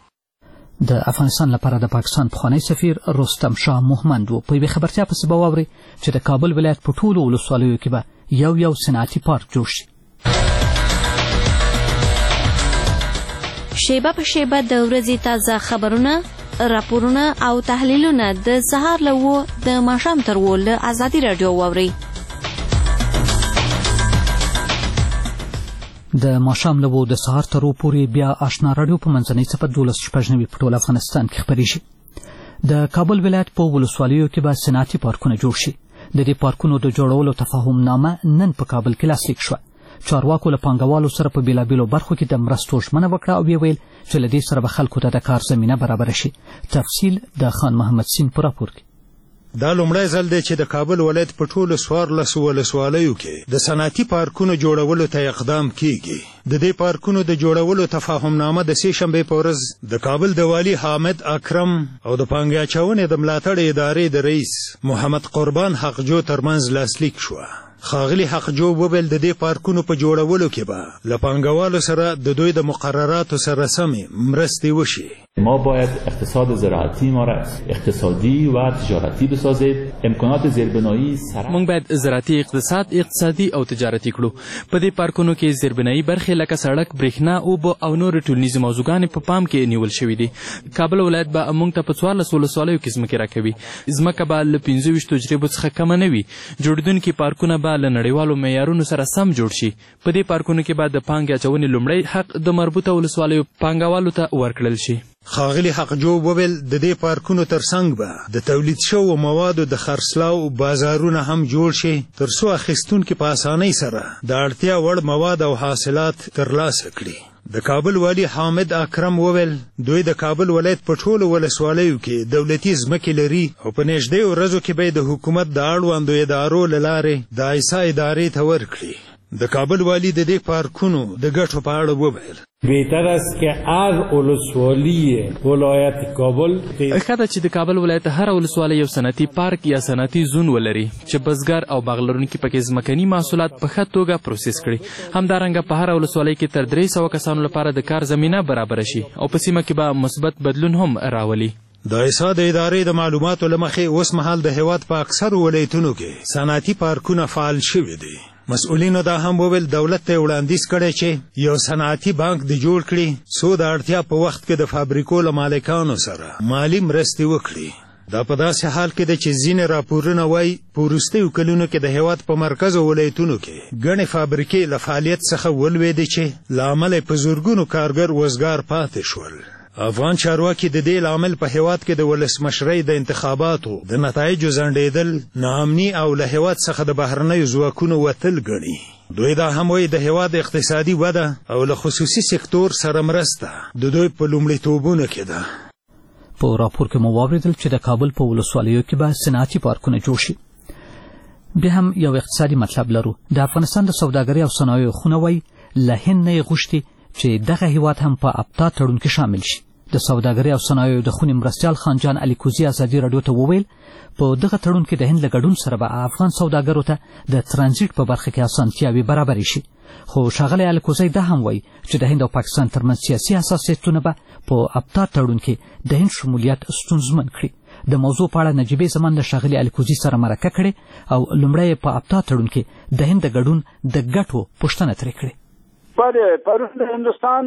د افغانستان لپاره د پاکستان پخوانی سفیر رستم شاه محمد و په یوې خبرتیا پسې به واورئ چې د کابل ولایت په ټولو ولسوالیو کې به یو صنعتي پارک جوړ شي. شیبه په شیبه د ورځې تازه خبرونه، راپورونه او تحلیلونه د سهار له 9 د ماښام تر 10 له ازادي راډیو واورئ. د ماښام له 9 د سهار تر 10 پورې بیا آشنا راډیو په منځنۍ څپه 12.9 په ټول افغانستان کې خپرېږي. د کابل ولایت په ولسوالیو کې به صنعتي پارکونه جوړ شي. د دې پارکونو د جوړولو تفاهم نامه نن په کابل کې لاسلیک شوه. چارواکو له پانګوالو سره په بیلابیلو برخو کې د مرستو ژمنه وکړه او ویې ویل چې له دې سره به خلکو ته د کار زمینه برابره شي. تفصیل د خان محمد سین په راپور کې. دا لومړی ځل دی چې د کابل ولایت په ټولو 14 ولسوالیو کې د صنعتي پارکونو جوړولو ته اقدام کیږي. د دې پارکونو د جوړولو تفاهمنامه د سې شنبې په ورځ د کابل د والي حامد اکرم او د پانګې اچونې د ملاتړ ادارې د رئیس محمد قربان حقجو ترمنځ لاسلیک شوه. ښاغلي حقجو وویل د دې پارکونو په جوړولو کې به له پانګوالو سره د دوی د مقرراتو سره سمې مرستې وشي. ما باید اقتصاد زراعتی ما را اقتصادی و تجارتی بسازیم. امکانات زیربنایی موږ باید زراعتي اقتصاد اقتصادي او تجارتي کړو. په دې پارکونو کې زیربنایی برخې لکه سړک، برېښنا، اوبه او نور ټولنیزې موضوعګانې په پام کې نیول شوي دي. کابل ولایت به موږ ته په 14 ولسوالیو کې ځمکې راکوي. ځمکه به له 25 تجربو څخه کمه نه وي. جوړېدونکي پارکونه به له نړیوالو معیارونو سره سم جوړ شي. په دې پارکونو کې به د پانګې اچونې لومړی حق د مربوطه ولسوالیو پانګوالو ته ورکړل شي. ښاغلي حقجو وویل د دې پارکونو ترڅنګ به د تولید شوو موادو د خرڅلاو بازارونه هم جوړ شي تر څو اخیستونکي په اسانۍ سره د اړتیا وړ مواد او حاصلات ترلاسه کړي. د کابل والي حامد اکرم وویل دوی د کابل ولایت په ټولو ولسوالیو کې دولتي ځمکې لري او په نږدې ورځو کې به د حکومت د اړوندو ادارو له لارې د ایسا ادارې ته ورکړي. د کابل والی د دې پارکونو د ګټو په اړه وویل بهتر است که از ولسوالی ولایت کابل ښه ده چې د کابل ولایت هر ولسوالی یو صنعتي پارک یا صنعتي زون ولري چې بزګر او باغ لرونکي پکې ځمکني محصولات په ښه توګه پروسس کړي. همدارنګه په هر ولسوالۍ کې تر 300 کسانو لپاره د کار زمینه برابره شي او په سیمه کې به مثبت بدلون هم راولي. د ایسا د ادارې د معلوماتو له مخې اوس مهال د هیواد په اکثرو ولایتونو کې صنعتي پارکونه فعال شوي دي. مسؤلینو دا هم وویل دولت ته وړاندیز کړی چې یو صنعتي بانک د جوړ کړي څو د اړتیا په وخت کې د فابریکو له مالکانو سره مالي مرستې وکړي. دا په داسې حال کې ده چې ځینې راپورونه وایي په وروستیو کلونو کې د هیواد په مرکزو ولایتونو کې ګڼې فابریکې له فعالیت څخه ولوېدې چې له امله یې په زرګونو کارګر وزګار پاتې شول. افغان چارواکي د دې لامل په هیواد کې د ولسمشرۍ د انتخاباتو د نتایجو ځنډېدل ناامني او له هیواد څخه د بهرنیو ځواکونو وتل ګڼي. دوی دا هم وایي د هیواد اقتصادي وده او له خصوصي سکتور سره مرسته د دوی په لومړیتوبونو کې ده. په راپور کې مو واورېدل چې د کابل په ولسوالیو کې به صنعتي پارکونه جوړ شي. بیا هم یو اقتصادي مطلب لرو. د افغانستان د سوداګرۍ او صنایعو خونه وایي له هند نه یې غوښتي چې دغه هیواد هم په ابتا تړون کې شامل شي. د سوداګرۍ او صنایعو د خونې مرستیال خان جان علي کوزي ازادي راډیو ته وویل په دغه تړون کې د هند له ګډون سره به افغان سوداګرو ته د ترانزیت په برخه کې اسانتیاوې برابرې شي. خو ښاغلی علي کوزي دا هم وایي چې د هند او پاکستان ترمنځ سیاسي حساسیتونه به په ابتا تړون کې د هند شمولیت ستونزمن کړي. د موضوع په اړه نجیبې زمان د ښاغلي علي کوزي سره مرکه کړې او لومړی په ابتا تړون کې د هند د ګډون د ګټو پوښتنه ترې کړې. بله پرون د هندوستان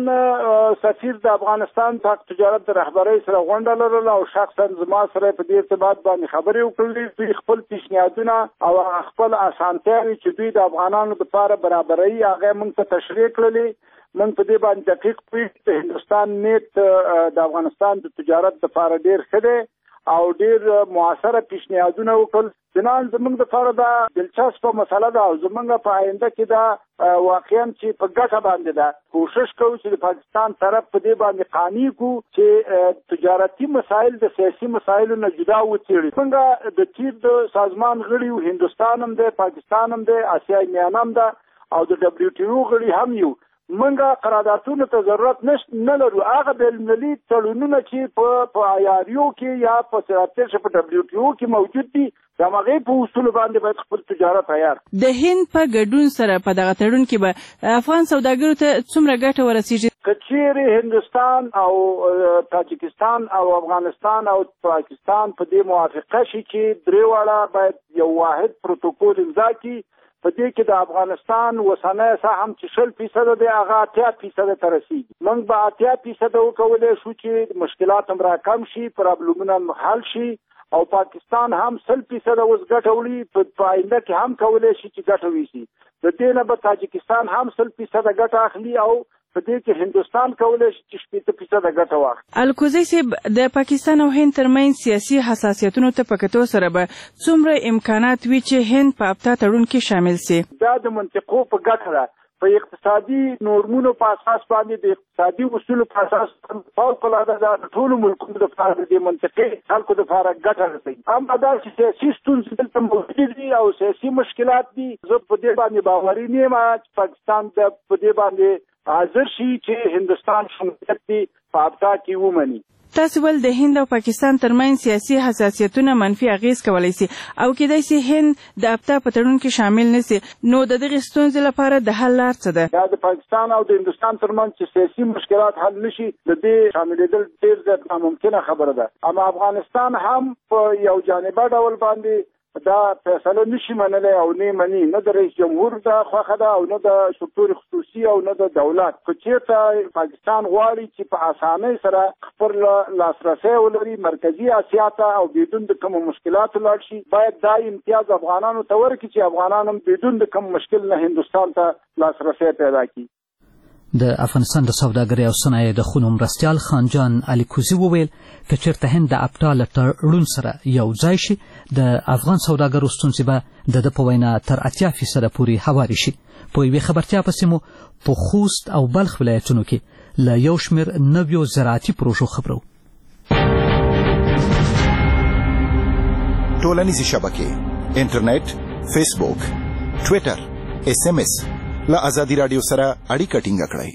سفیر د افغانستان په تجارت د رهبرۍ سره غونډه لرله او شخصا زما سره په دې ارتباط باندې خبرې وکړلې. دوی خپل پیشنهادونه او خپل اسانتیاوې چې دوی د افغانانو لپاره برابروي هغه موږ ته تشریح کړلې. موږ په دې باندې دقیق پوهېږو د هندوستان نیت د افغانستان د تجارت لپاره ډېر ښه دی او ډېر مؤثره پیشنهادونه وکړل. جنان زموږ لپاره دا دلچسپه مسله ده او زموږ په آینده کې دا واقعا چې په ګټه باندې ده. کوشش کوو چې د پاکستان طرف په دې باندې قانع کړو چې تجارتي مسایل د سیاسي مسایلو نه جدا وڅېړي. موږ د تیر د سازمان غړي یو، هندوستان هم دی، پاکستان هم دی، آسیای میانه هم ده او د WTO غړي هم یو. منګه قراردادونو ته ضرورت نه لرو. هغه بین‌المللي تړونونه چې په آیاریو کې یا په سراتیش په WTO کې موجود دي د هغې په اصولو باندې باید خپل تجارت عیار. د هند په ګډون سره په دغه تړون کې به افغان سوداګرو ته څومره ګټه ورسیږي؟ که چیرې هندوستان او تاجکستان او افغانستان او پاکستان په دې موافقه شي چې درې واړه باید یو واحد پروتوکول امضا کړي، په دې کې د افغانستان وسنۍ سهم چې 20% دی هغه 80% ته رسیږي. موږ به 80% وکولی شو چې مشکلات هم راکم شي، پرابلمونه هم حل شي او پاکستان هم 100% اوس ګټه وړي. په آینده کې هم کولی شي چې ګټه ویسي. د دې نه به تاجکستان هم 100% ګټه اخلي او په دې کې هندوستان کولی شي چې 80% ګټه واخلي. الکوزي صاحب د پاکستان او هند ترمنځ سیاسي حساسیتونو ته په کتو سره به څومره امکانات وي چې هند په ابتا تړون کې شامل سي؟ دا د منطقو په ګټه ده. په اقتصادي نورمونو په اساس باندې د اقتصادي اصولو په اساس فوق العاده د ټولو ملکونو لپاره د منطقې خلکو لپاره ګټه رسوي. اما دا چې سیاسي ستونزې دلته موجود دي او سیاسي مشکلات دي، زه په دې باندې باوري نه یم چې پاکستان په دې باندې حاضر شي چې هندوستان شمولیت دې په ابتا کې ومني. تاسو ول د هند او پاکستان ترمنځ سیاسي حساسیتونه منفي اغیز کولای شي او کېدای شي هند د ابتا په تړون کې شامل نشي. نو د دغه ستونزې لپاره د حل لار څه ده؟ دا د پاکستان او د هندوستان ترمنځ سیاسي مشکلات حل نشي، د دې شاملېدل ډېر زیات ناممکنه خبره ده. اما افغانستان هم په یو جانبه ډول باندې دا فیصله نشي منلی او نه مني، نه د رئیس جمهور د خوښه ده او نه د سکتور خصوصي او نه د دولت. که چېرته پاکستان غواړي چې په اسانۍ سره خپل لاسرسی ولري مرکزي اسیا ته او بدون د کومو مشکلاتو لاړ شي، باید دا امتیاز افغانانو ته ورکړي چې افغانان هم بدون د کوم مشکل نه هندوستان ته لاسرسی پیدا کړي. د افغانستان د سوداګرۍ او صنایعو د خونو مرستیال خان جان علي کوزي وویل که چېرته هند د ابتا له تړون سره یو ځای شي د افغان سوداګرو ستونزې به د ده په وینا تر 80% پورې هوارې شي. په یوې خبرتیا پسې مو په خوست او بلخ ولایتونو کې له یو شمېر نویو زراعتي پروژو خبرو. ټولنیزې شبکې، انټرنیټ، فیسبوک، ټویټر، SMS له ازادي راډیو سره اړیکه ټینګه کړئ.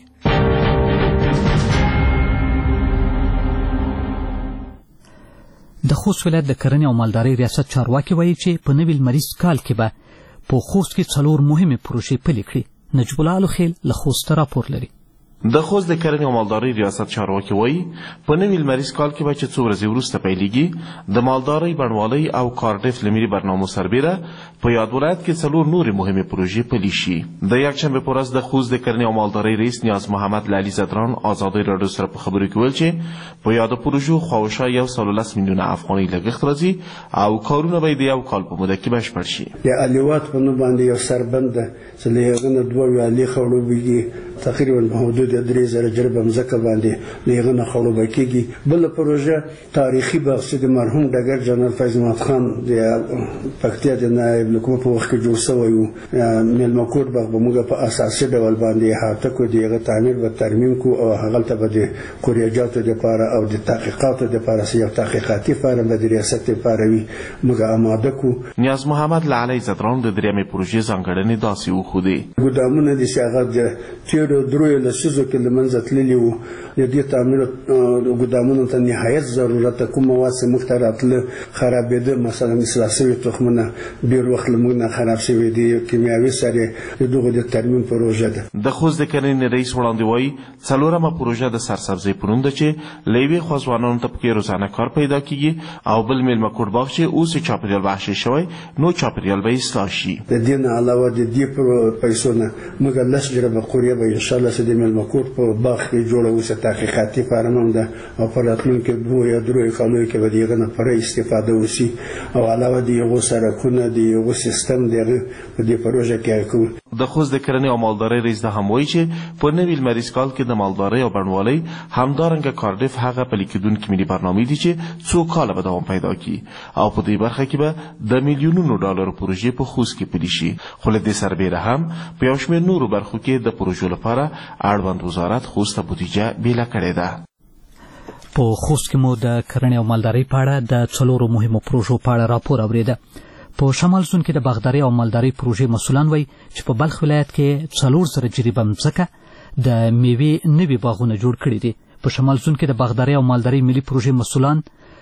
د خوست ولایت د کرنې او مالدارۍ ریاست چارواکي وایي چې په نوي لمریز کال کې به په خوست کې 4 مهمې پروژې پلي کړي. نجیب الله الخیل له خوست راپور لري. د خوست د کرنې او مالدارۍ ریاست چارواکي وایي په نوي لمریز کال کې به چې څو ورځې وروسته پیلېږي د مالدارۍ بڼوالۍ او کارډف له ملي برنامو سربیره په یاد ولایت کې 4 نورې مهمې پروژې پلي شي. د یکشنبې په ورځ د خوست د کرنې او مالدارۍ رئیس نیاز محمد لعلي زدران ازادۍ راډیو سره په خبرو کې ویل چې په یادو پروژو خواوشا 110 میلیونه افغانۍ لګښت راځي او کارونه به د یو کال په موده کې بشپړ شي. د الیوات په نوم باندې یو سربند چې له هغه نه 2 ویالې خړوبېږي تقریبا په حدود 3000 جربه مځکه باندې دغه نه خړوبه کیږي. بل پروژه تاریخي بخش د مرحوم ډګر جنرال فیض محمد خان د پکتیا د نائب حکومت په وخت کې جوړ شوی و. میلمکوټ باغ به موږ په اساسي ډول باندې احاطه کو دغه تعمیر به ترمیم کو او هغه ته به د کوریاجاتو لپاره او د تحقیقاتو لپاره یو تحقیقاتي فارم به د ریاست لپاره وي موږ آماده کو. نیاز محمد لعلی زدران د دریمې پروژې ځانګړنې داسې وښودې. ګودامونه د هغه د تیرو درو لسیزو کې له منځه تللي وو. د دې تعمیر ګودامونو ته نهایت ضرورت کوم واسه مخترات له خرابېده مثلا اصلاح شوي تخمونه ډېر وخت له موږ نه خراب شوي دي. کیمیاوي سره دغه د ترمیم پروژه ده. د خوست د کرنې رئیس وړاندې وایي څلورمه پروژه د سرسبزۍ په نوم ده چې له یوې خوا ځوانانو ته پکې روزانه کار پیدا کیږي او بل میلمه کور باغ چې اوس چاپیریال وحشي شوی نو چاپیریال به اصلاح شي. د دې نه علاوه د دې پیسو نه موږ لس جربه قوریه به ان شاء الله چې د میلمه کور په باغ کې جوړو چې تحقیقاتي فارم هم ده او په راتلونکي 2 یا 3 کالو کې به دغه نه پوره استفاده وشي او علاوه د یو سرکونه د یو سیستم دغه په دې پروژه کې کوو. د خوست د کرنې او مالدارۍ رئیس د هم وایي چې په نوي لمریز کال کې د مالدارۍ او بڼوالۍ همدارنګه کارډف هغه پلي کېدونکې ملي برنامې دي چې څو کاله به دوام پیدا کړي او په دې برخه کې به د میلیونونو ډالرو پروژې په خوست کې پلي شي. خو له دې سربیره هم په یو شمېر نورو برخو کې د پروژو لپاره اړوند وزارت خوست ته بودیجه بیله کړې ده. په خوست کې مو د کرنې او مالدارۍ په اړه د څلورو مهمو پروژو په اړه راپور اورېده. په شمال زون کې د باغدارۍ او مالدارۍ پروژې مسؤلان وایي چې په بلخ ولایت کې 4000 جریبه مځکه د میوې نوي باغونه جوړ کړي دي. په شمال زون کې د باغدارۍ او مالدارۍ ملي پروژې مسؤلان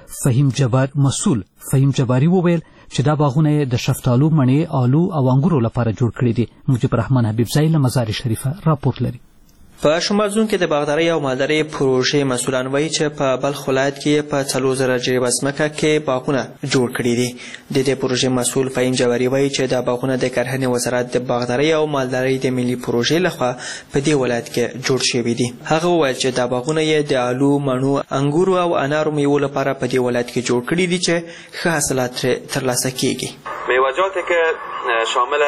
فهیم جباري وویل چې دا باغونه د شفتالو، مڼې، آلو او انګورو لپاره جوړ کړي دي. مجيب الرحمن حبیبزی له مزار شریفه راپور لري. په شمال زون کې د باغدارۍ او مالدارۍ پروژې مسؤلان وایي چې په بلخ ولایت کې په 4000 جریبه ځمکه کې باغونه جوړ کړي دي. د دې پروژې مسؤل فهیم جباري وایي چې دا باغونه د کرهنې وزارت د باغدارۍ او مالدارۍ د ملي پروژې لخوا په دې ولایت کې جوړ شوي دي. هغه وویل چې دا باغونه یې د آلو، مڼو، انګورو او انارو میوو لپاره په دې ولایت کې جوړ کړي دي چې ښه حاصلات ترلاسه کیږي. میوه‌جاتی که شامل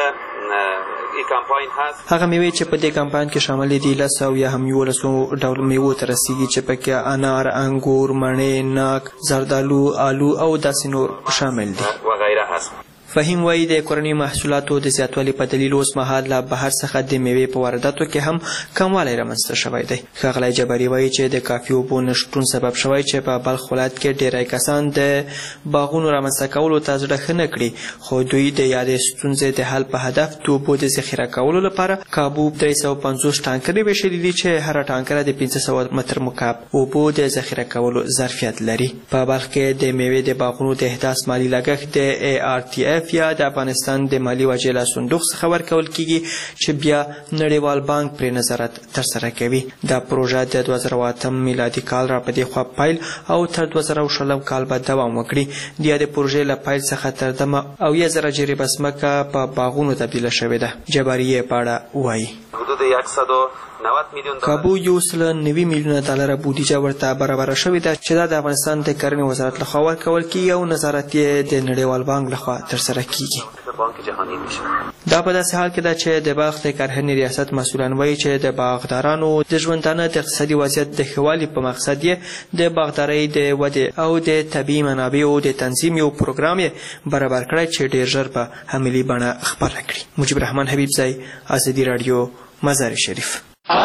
هغه میوې چې په دې کمپاین کې شامل دي 10 یا هم 11 ډول میوو ته رسیږي چې پکې انار، انګور، مڼې، ناک، زردالو، آلو او داسې نور شامل دي وغیره هست. فهیم وایي د کورني محصولاتو د زیاتوالي په دلیل اوس مهال له بهر څخه د میوې په وارداتو کې هم کموالی رامنځته شوی دی. ښاغلی جباري وایي چې د کافي اوبو نشتون سبب شوی چې په بلخ ولایت کې ډیری کسان د باغونو رامنځته کولو ته زړه ښه نه کړي، خو دوی د یادې ستونزې د حل په هدف د اوبو د ذخیره کولو لپاره کابو 350 ټانکرې ویشلي دي چې هره ټانکره د 500 متر مکعب اوبو د ذخیره کولو ظرفیت لري. په بلخ کې د میوې د باغونو د احداث مالی لګښت د ARTF یا د افغانستان د مالی وجې له صندوق څخه ورکول کیږي چې بیا نړیوال بانک پرې نظارت ترسره کوي. دا پروژه د 2008 میلادي کال را پدې خوا پیل او تر 2020 کال به دوام وکړي. د دې پروژې له پیل څخه تر دمه او 1000 جریبه ځمکه په باغونو تبدیله شوې ده. جباري په اړه وایي حدود 190 میلیون کابو $190 بودیجه ورته برابر شوې ده چې دا د افغانستان د کرنې وزارت لخوا ورکول کیږي او نظارت یې د نړیوال بانک لخوا ترسره کیږي. دا په داسې حال کې ده چې د بلخ د کرهنې ریاست مسؤلان وایي چې د باغدارانو د ژوندانه د اقتصادي وضعیت د ښه والي په مقصد یې د باغدارۍ د ودې او د طبیعي منابعو د تنظیم یو پروګرام یې برابر کړی چې ډېر ژر په عملي بڼه خپاره کړي. مجيب الرحمن حبیبزی، ازادي راډیو، مزار شریف.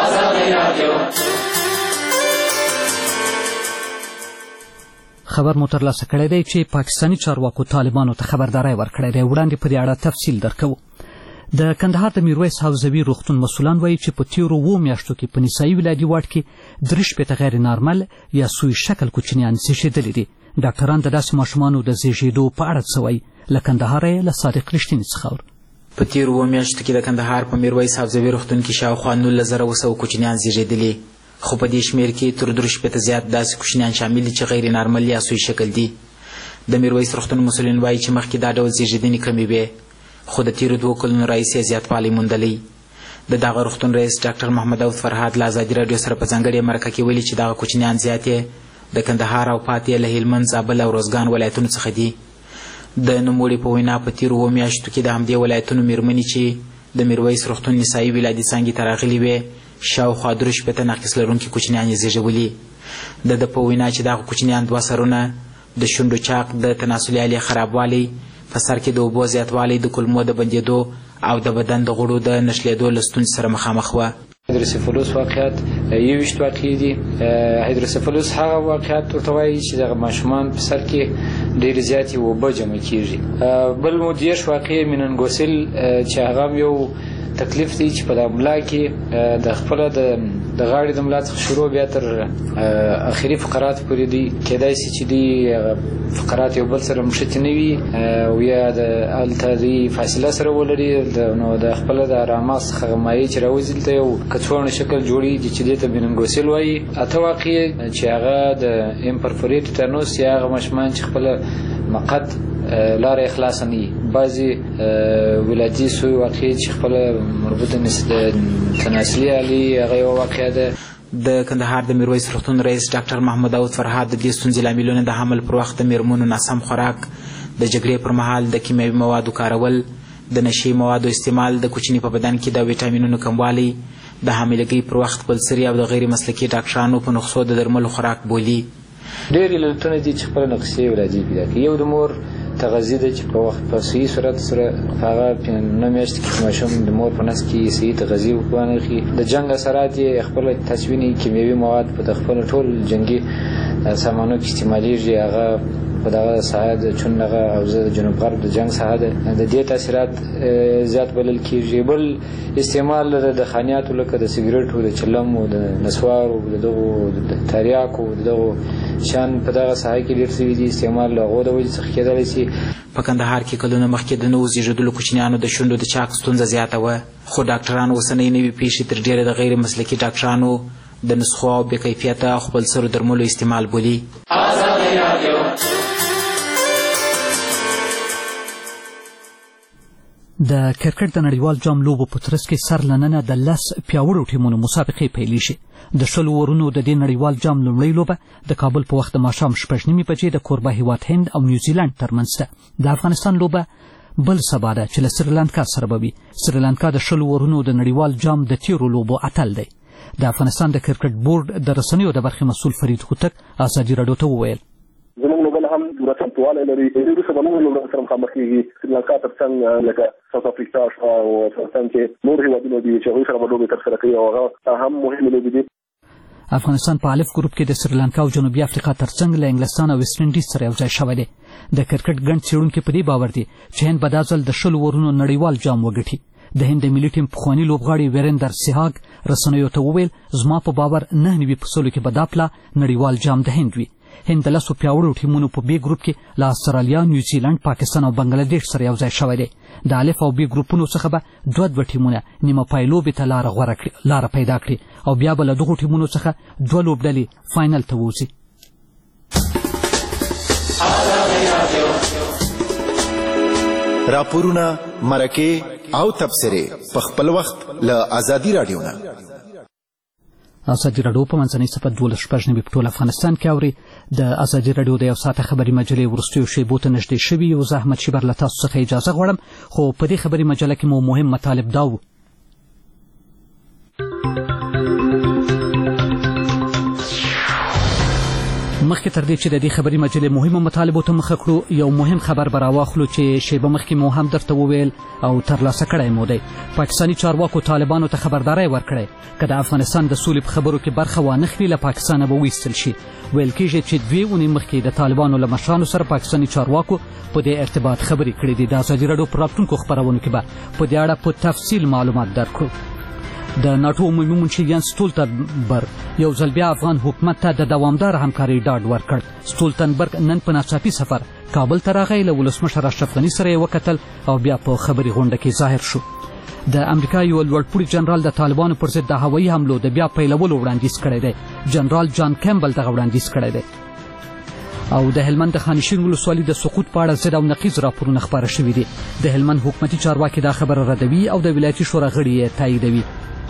خبر مو ترلاسه کړی دی چې پاکستاني چارواکو طالبانو ته خبرداری ورکړی دی. وړاندې په دې اړه تفصیل درکوو. د کندهار د میرویس حوزوي روغتون مسؤلان وایي چې په تیرو 2 میاشتو کې په نسایي ولادي واټ کې 3 غیر نارمل یا سوی شکل کوچنیان زیږېدلي دي. ډاکټران د داسې ماشومانو د زیږېدو په اړه څه وایي؟ له کندهاره یې له صادق رښتیني څخه اورو. په تیرو 2 میاشتو کې د کندهار په میرویس حوزوي روغتون کې شاوخوا 1900 کوچنیان زیږېدلي، خو په دې شمېر کې تر 3 زیات داسې کوچنیان شامل دي چې غیر نارمل یا سوی شکل دي. د میرویس روغتون مسؤلین وایي چې مخکې دا ډول زیږېدنې کمې وې، خو د تیرو 2 کلونو راهیسې زیاتوالی موندلی. د دغه روغتون رئیس ډاکټر محمد داود فرهاد له ازادي راډیو سره په ځانګړې مرکه کې ویلي چې دغه کوچنیان زیات یې د کندهار او پاتې له هلمند، زابل او روزګان ولایتونو څخه دي. د نوموړي په وینا په تیرو 2 میاشتو کې د همدې ولایتونو میرمنې چې د میرویس روغتون نسایي ولادي څانګې ته راغلي وې شاوخوا 3 ناقص لرونکي کوچنیان یې زیږولي. د په وینا چې دغه کوچنیان 2 سرونه، د شونډو چاق، د تناسلي آلې خرابوالی، په سر کې د اوبو زیاتوالی، د کولمو د بندېدو او د بدن د غړو د نښلېدو له ستونزې سره مخامخ وه. هایدروسیفالوس واقعیت 21 واقعي دي. هایدروسیفالوس هغه واقعیت ورته وایي چې دغه ماشومان په سر کې ډېرې زیاتې اوبه جمع کېږي. بل مو 10 واقعي میننګوسل چې هغه هم یو تکلیف دی چې په د ملا کې د خپله د غاړې د ملا څخه شروع بیا تر اخري فقرات پورې دی. کیدای شي چې دی فقرات یو بل سره مښتي نه وي او یا هلته دوی فاصله سره ولري، نو د خپله د راماغ څخه مایع چې راوځي دلته یو کڅوړه شکل جوړېږي چې دې ته میننګوسل وایي. 8 واقعي چې هغه د امپرفورېټ تیټانوس یا هغه ماشومان چې خپله مقعد لاره خلاصه نه وي. بعضې ولادي سوی واقعي چې خپله مربوطه تناسلي آلې هغه یوه واقعه ده. د کندهار د میرویس روغتون رئیس ډاکټر محمد داود فرهاد د دې ستونزې لاملونه د حمل پر وخت د میرمنو ناسم خوراک، د جګړې پر مهال د کیمیاوي موادو کارول، د نشي موادو استعمال، د کوچني په بدن کې د ویټامینونو کموالی، د حاملګۍ پر وخت خپلسري او د غیر مسلکي ډاکټرانو په نسخو د درملو خوراک بولي. ډېر علتونه دي چې خپله نقصې ولادي پیدا کوي. یو د مور تغذیه ده چې په وخت په صحیح صورت سره هغه 9 میاشتې کې ماشوم د مور په نس کې صحیح تغذیه وانه خي. د جنگ اثرات یې خپل تصویني کیمیاوي مواد په خپل ټول جنگي سامانو کې استعمالیږي. هغه په دغه ساحه د چون دغه حوزه د جنوب غرب د جنگ ساحه ده، د دې تاثیرات زیات بلل کېږي. بل استعمال د خانیاتو لکه د سګریټو، د چلم او د نسوارو، د دغو تریاکو، د دغو شان په دغه ساحه کې ډېر شوي دي. استعمال له هغو د وجې څخه کېدلی شي. په کندهار کې کلونه مخکې د نوو زیږېدلو کوچنیانو د شونډو د چاق ستونزه زیاته وه، خو ډاکټران اوسنۍ نوې پیښې تر ډېره د غیر مسلکي ډاکټرانو د نسخو او بې کیفیته خپلسرو درملو استعمال بولي. د کرکټ د نړیوال جام لوبو په ترڅ کې سر لننه د 10 پیاوړو ټیمونو مسابقې پیلې شي. د 20 ورونو د دې نړیوال جام لومړۍ لوبه د کابل په وخت د ماښام 6:30 بجې د کوربه هیواد هند او نیوزیلند ترمنځ ده. د افغانستان لوبه بل سبا ده چې له سریلانکا سره به وي. سریلانکا د 20 ورونو د نړیوال جام د تیرو لوبو اتل دی. د افغانستان د کرکټ بورډ د رسنیو د برخې مسؤل فرید هوتک ازادي راډیو ته وویل زموږ لوبه هم پوره چمتووالی لري. وروسته به موږ لوبه سره مخامخ کېږي. سریلانکا تر څنګ لکه ساوث افریقا او افغانستان کې نور هېوادونه دي چې هغوی سره به لوبې ترسره کوي او هغه هم مهمې لوبې دي. افغانستان په الف ګروپ کې د سریلانکا او جنوبي افریقا ترڅنګ له انګلستان او ویسټ انډیز سره یو ځای شوی دی. د کرکټ ګڼ څېړونکي په دې باور دي چې هند به دا ځل د 20 ورونو نړیوال جام وګټي. د هند د ملي ټیم پخواني لوبغاړي ویریندر سهاګ رسنیو ته وویل زما په باور 99% کې به دا پله نړیوال جام د هند وي. هند د 10 پیاوړو ټیمونو په بي ګروپ کې له استرالیا، نیوزیلند، پاکستان او بنګلادیش سره یو ځای شوی دی. د الف او بي ګروپونو څخه به 2 ټیمونه نیمه پای لوبې ته لاره پیدا کړي او بیا به له دغو ټیمونو څخه 2 لوبډلې فاینل ته ووځي. راپورونه، مرکې او تبصرې په خپل وخت له ازادي راډیو نه. ازادي راډیو په منځنۍ صفحه 12 په ټول افغانستان کې اوري. د ازادي راډیو د یو ساعته خبري مجلې وروستیو شیبو ته نږدې شوي یو. زه احمد شیبر له تاسو څخه اجازه غواړم، خو په دې خبري مجله کې مو مهم مطالب دا وو: مخکې تر دې چې د دې خبري مجلې مهمو مطالبو ته مخه کړو، یو مهم خبر به راواخلو چې شیبه مخکې مو هم درته وویل او ترلاسه کړی مو دی. پاکستاني چارواکو طالبانو ته خبرداری ورکړی که د افغانستان د سولې په خبرو کې برخه وانخلي له پاکستانه به وایستل شي. ویل کېږي چې 2 اونۍ مخکې د طالبانو له مشرانو سره پاکستاني چارواکو په دې ارتباط خبرې کړې دي. د ازادي راډیو په راتلونکو خپرونو کې به په دې اړه په تفصیل معلومات درکړو. د ناټو عمومي منشي یانس ستولتنبرګ یو ځل بیا افغان حکومت ته د دوامدار همکارۍ ډاډ ورکړ. ستولتنبرګ نن په ناڅاپي سفر کابل ته راغی. له ولسمشر اشرف غني سره یې وکتل او بیا په خبري غونډه کې ظاهر شو. د امریکا یو لوړپوړي جنرال د طالبانو پر ضد د هوایي حملو د بیا پیلولو وړاندیز کړی دی. جنرال جان کیمبل دغه وړاندیز کړی دی. او د هلمند د خانشین ولسوالۍ د سقوط په اړه ضد او نقیض راپورونه خپاره شوي دي. د هلمند حکومتي چارواکي دا خبره ردوي او د ولایتي شورا غړي یې تاییدوي.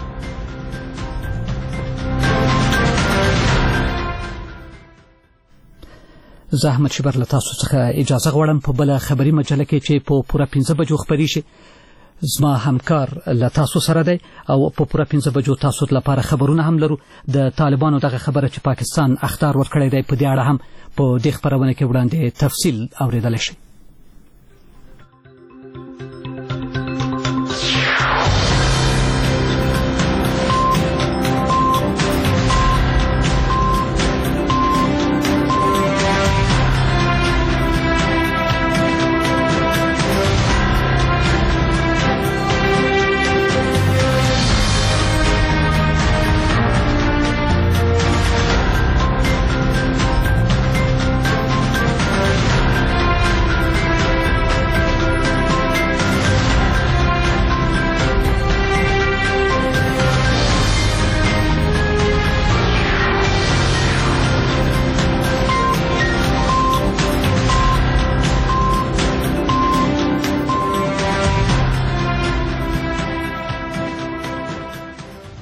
زه احمد شیبر له تاسو څخه اجازه غواړم. په بله خبري مجله کې چې په پوره 15 بجو خپرې شي زما همکار له تاسو سره دی او په پوره 15 بجو تاسو لپاره خبرونه هم لرو. د طالبانو دغه خبره چې پاکستان اخطار ورکړی دی په دې اړه هم په دې خبرونه کې وړاندې تفصیل اوریدل شي.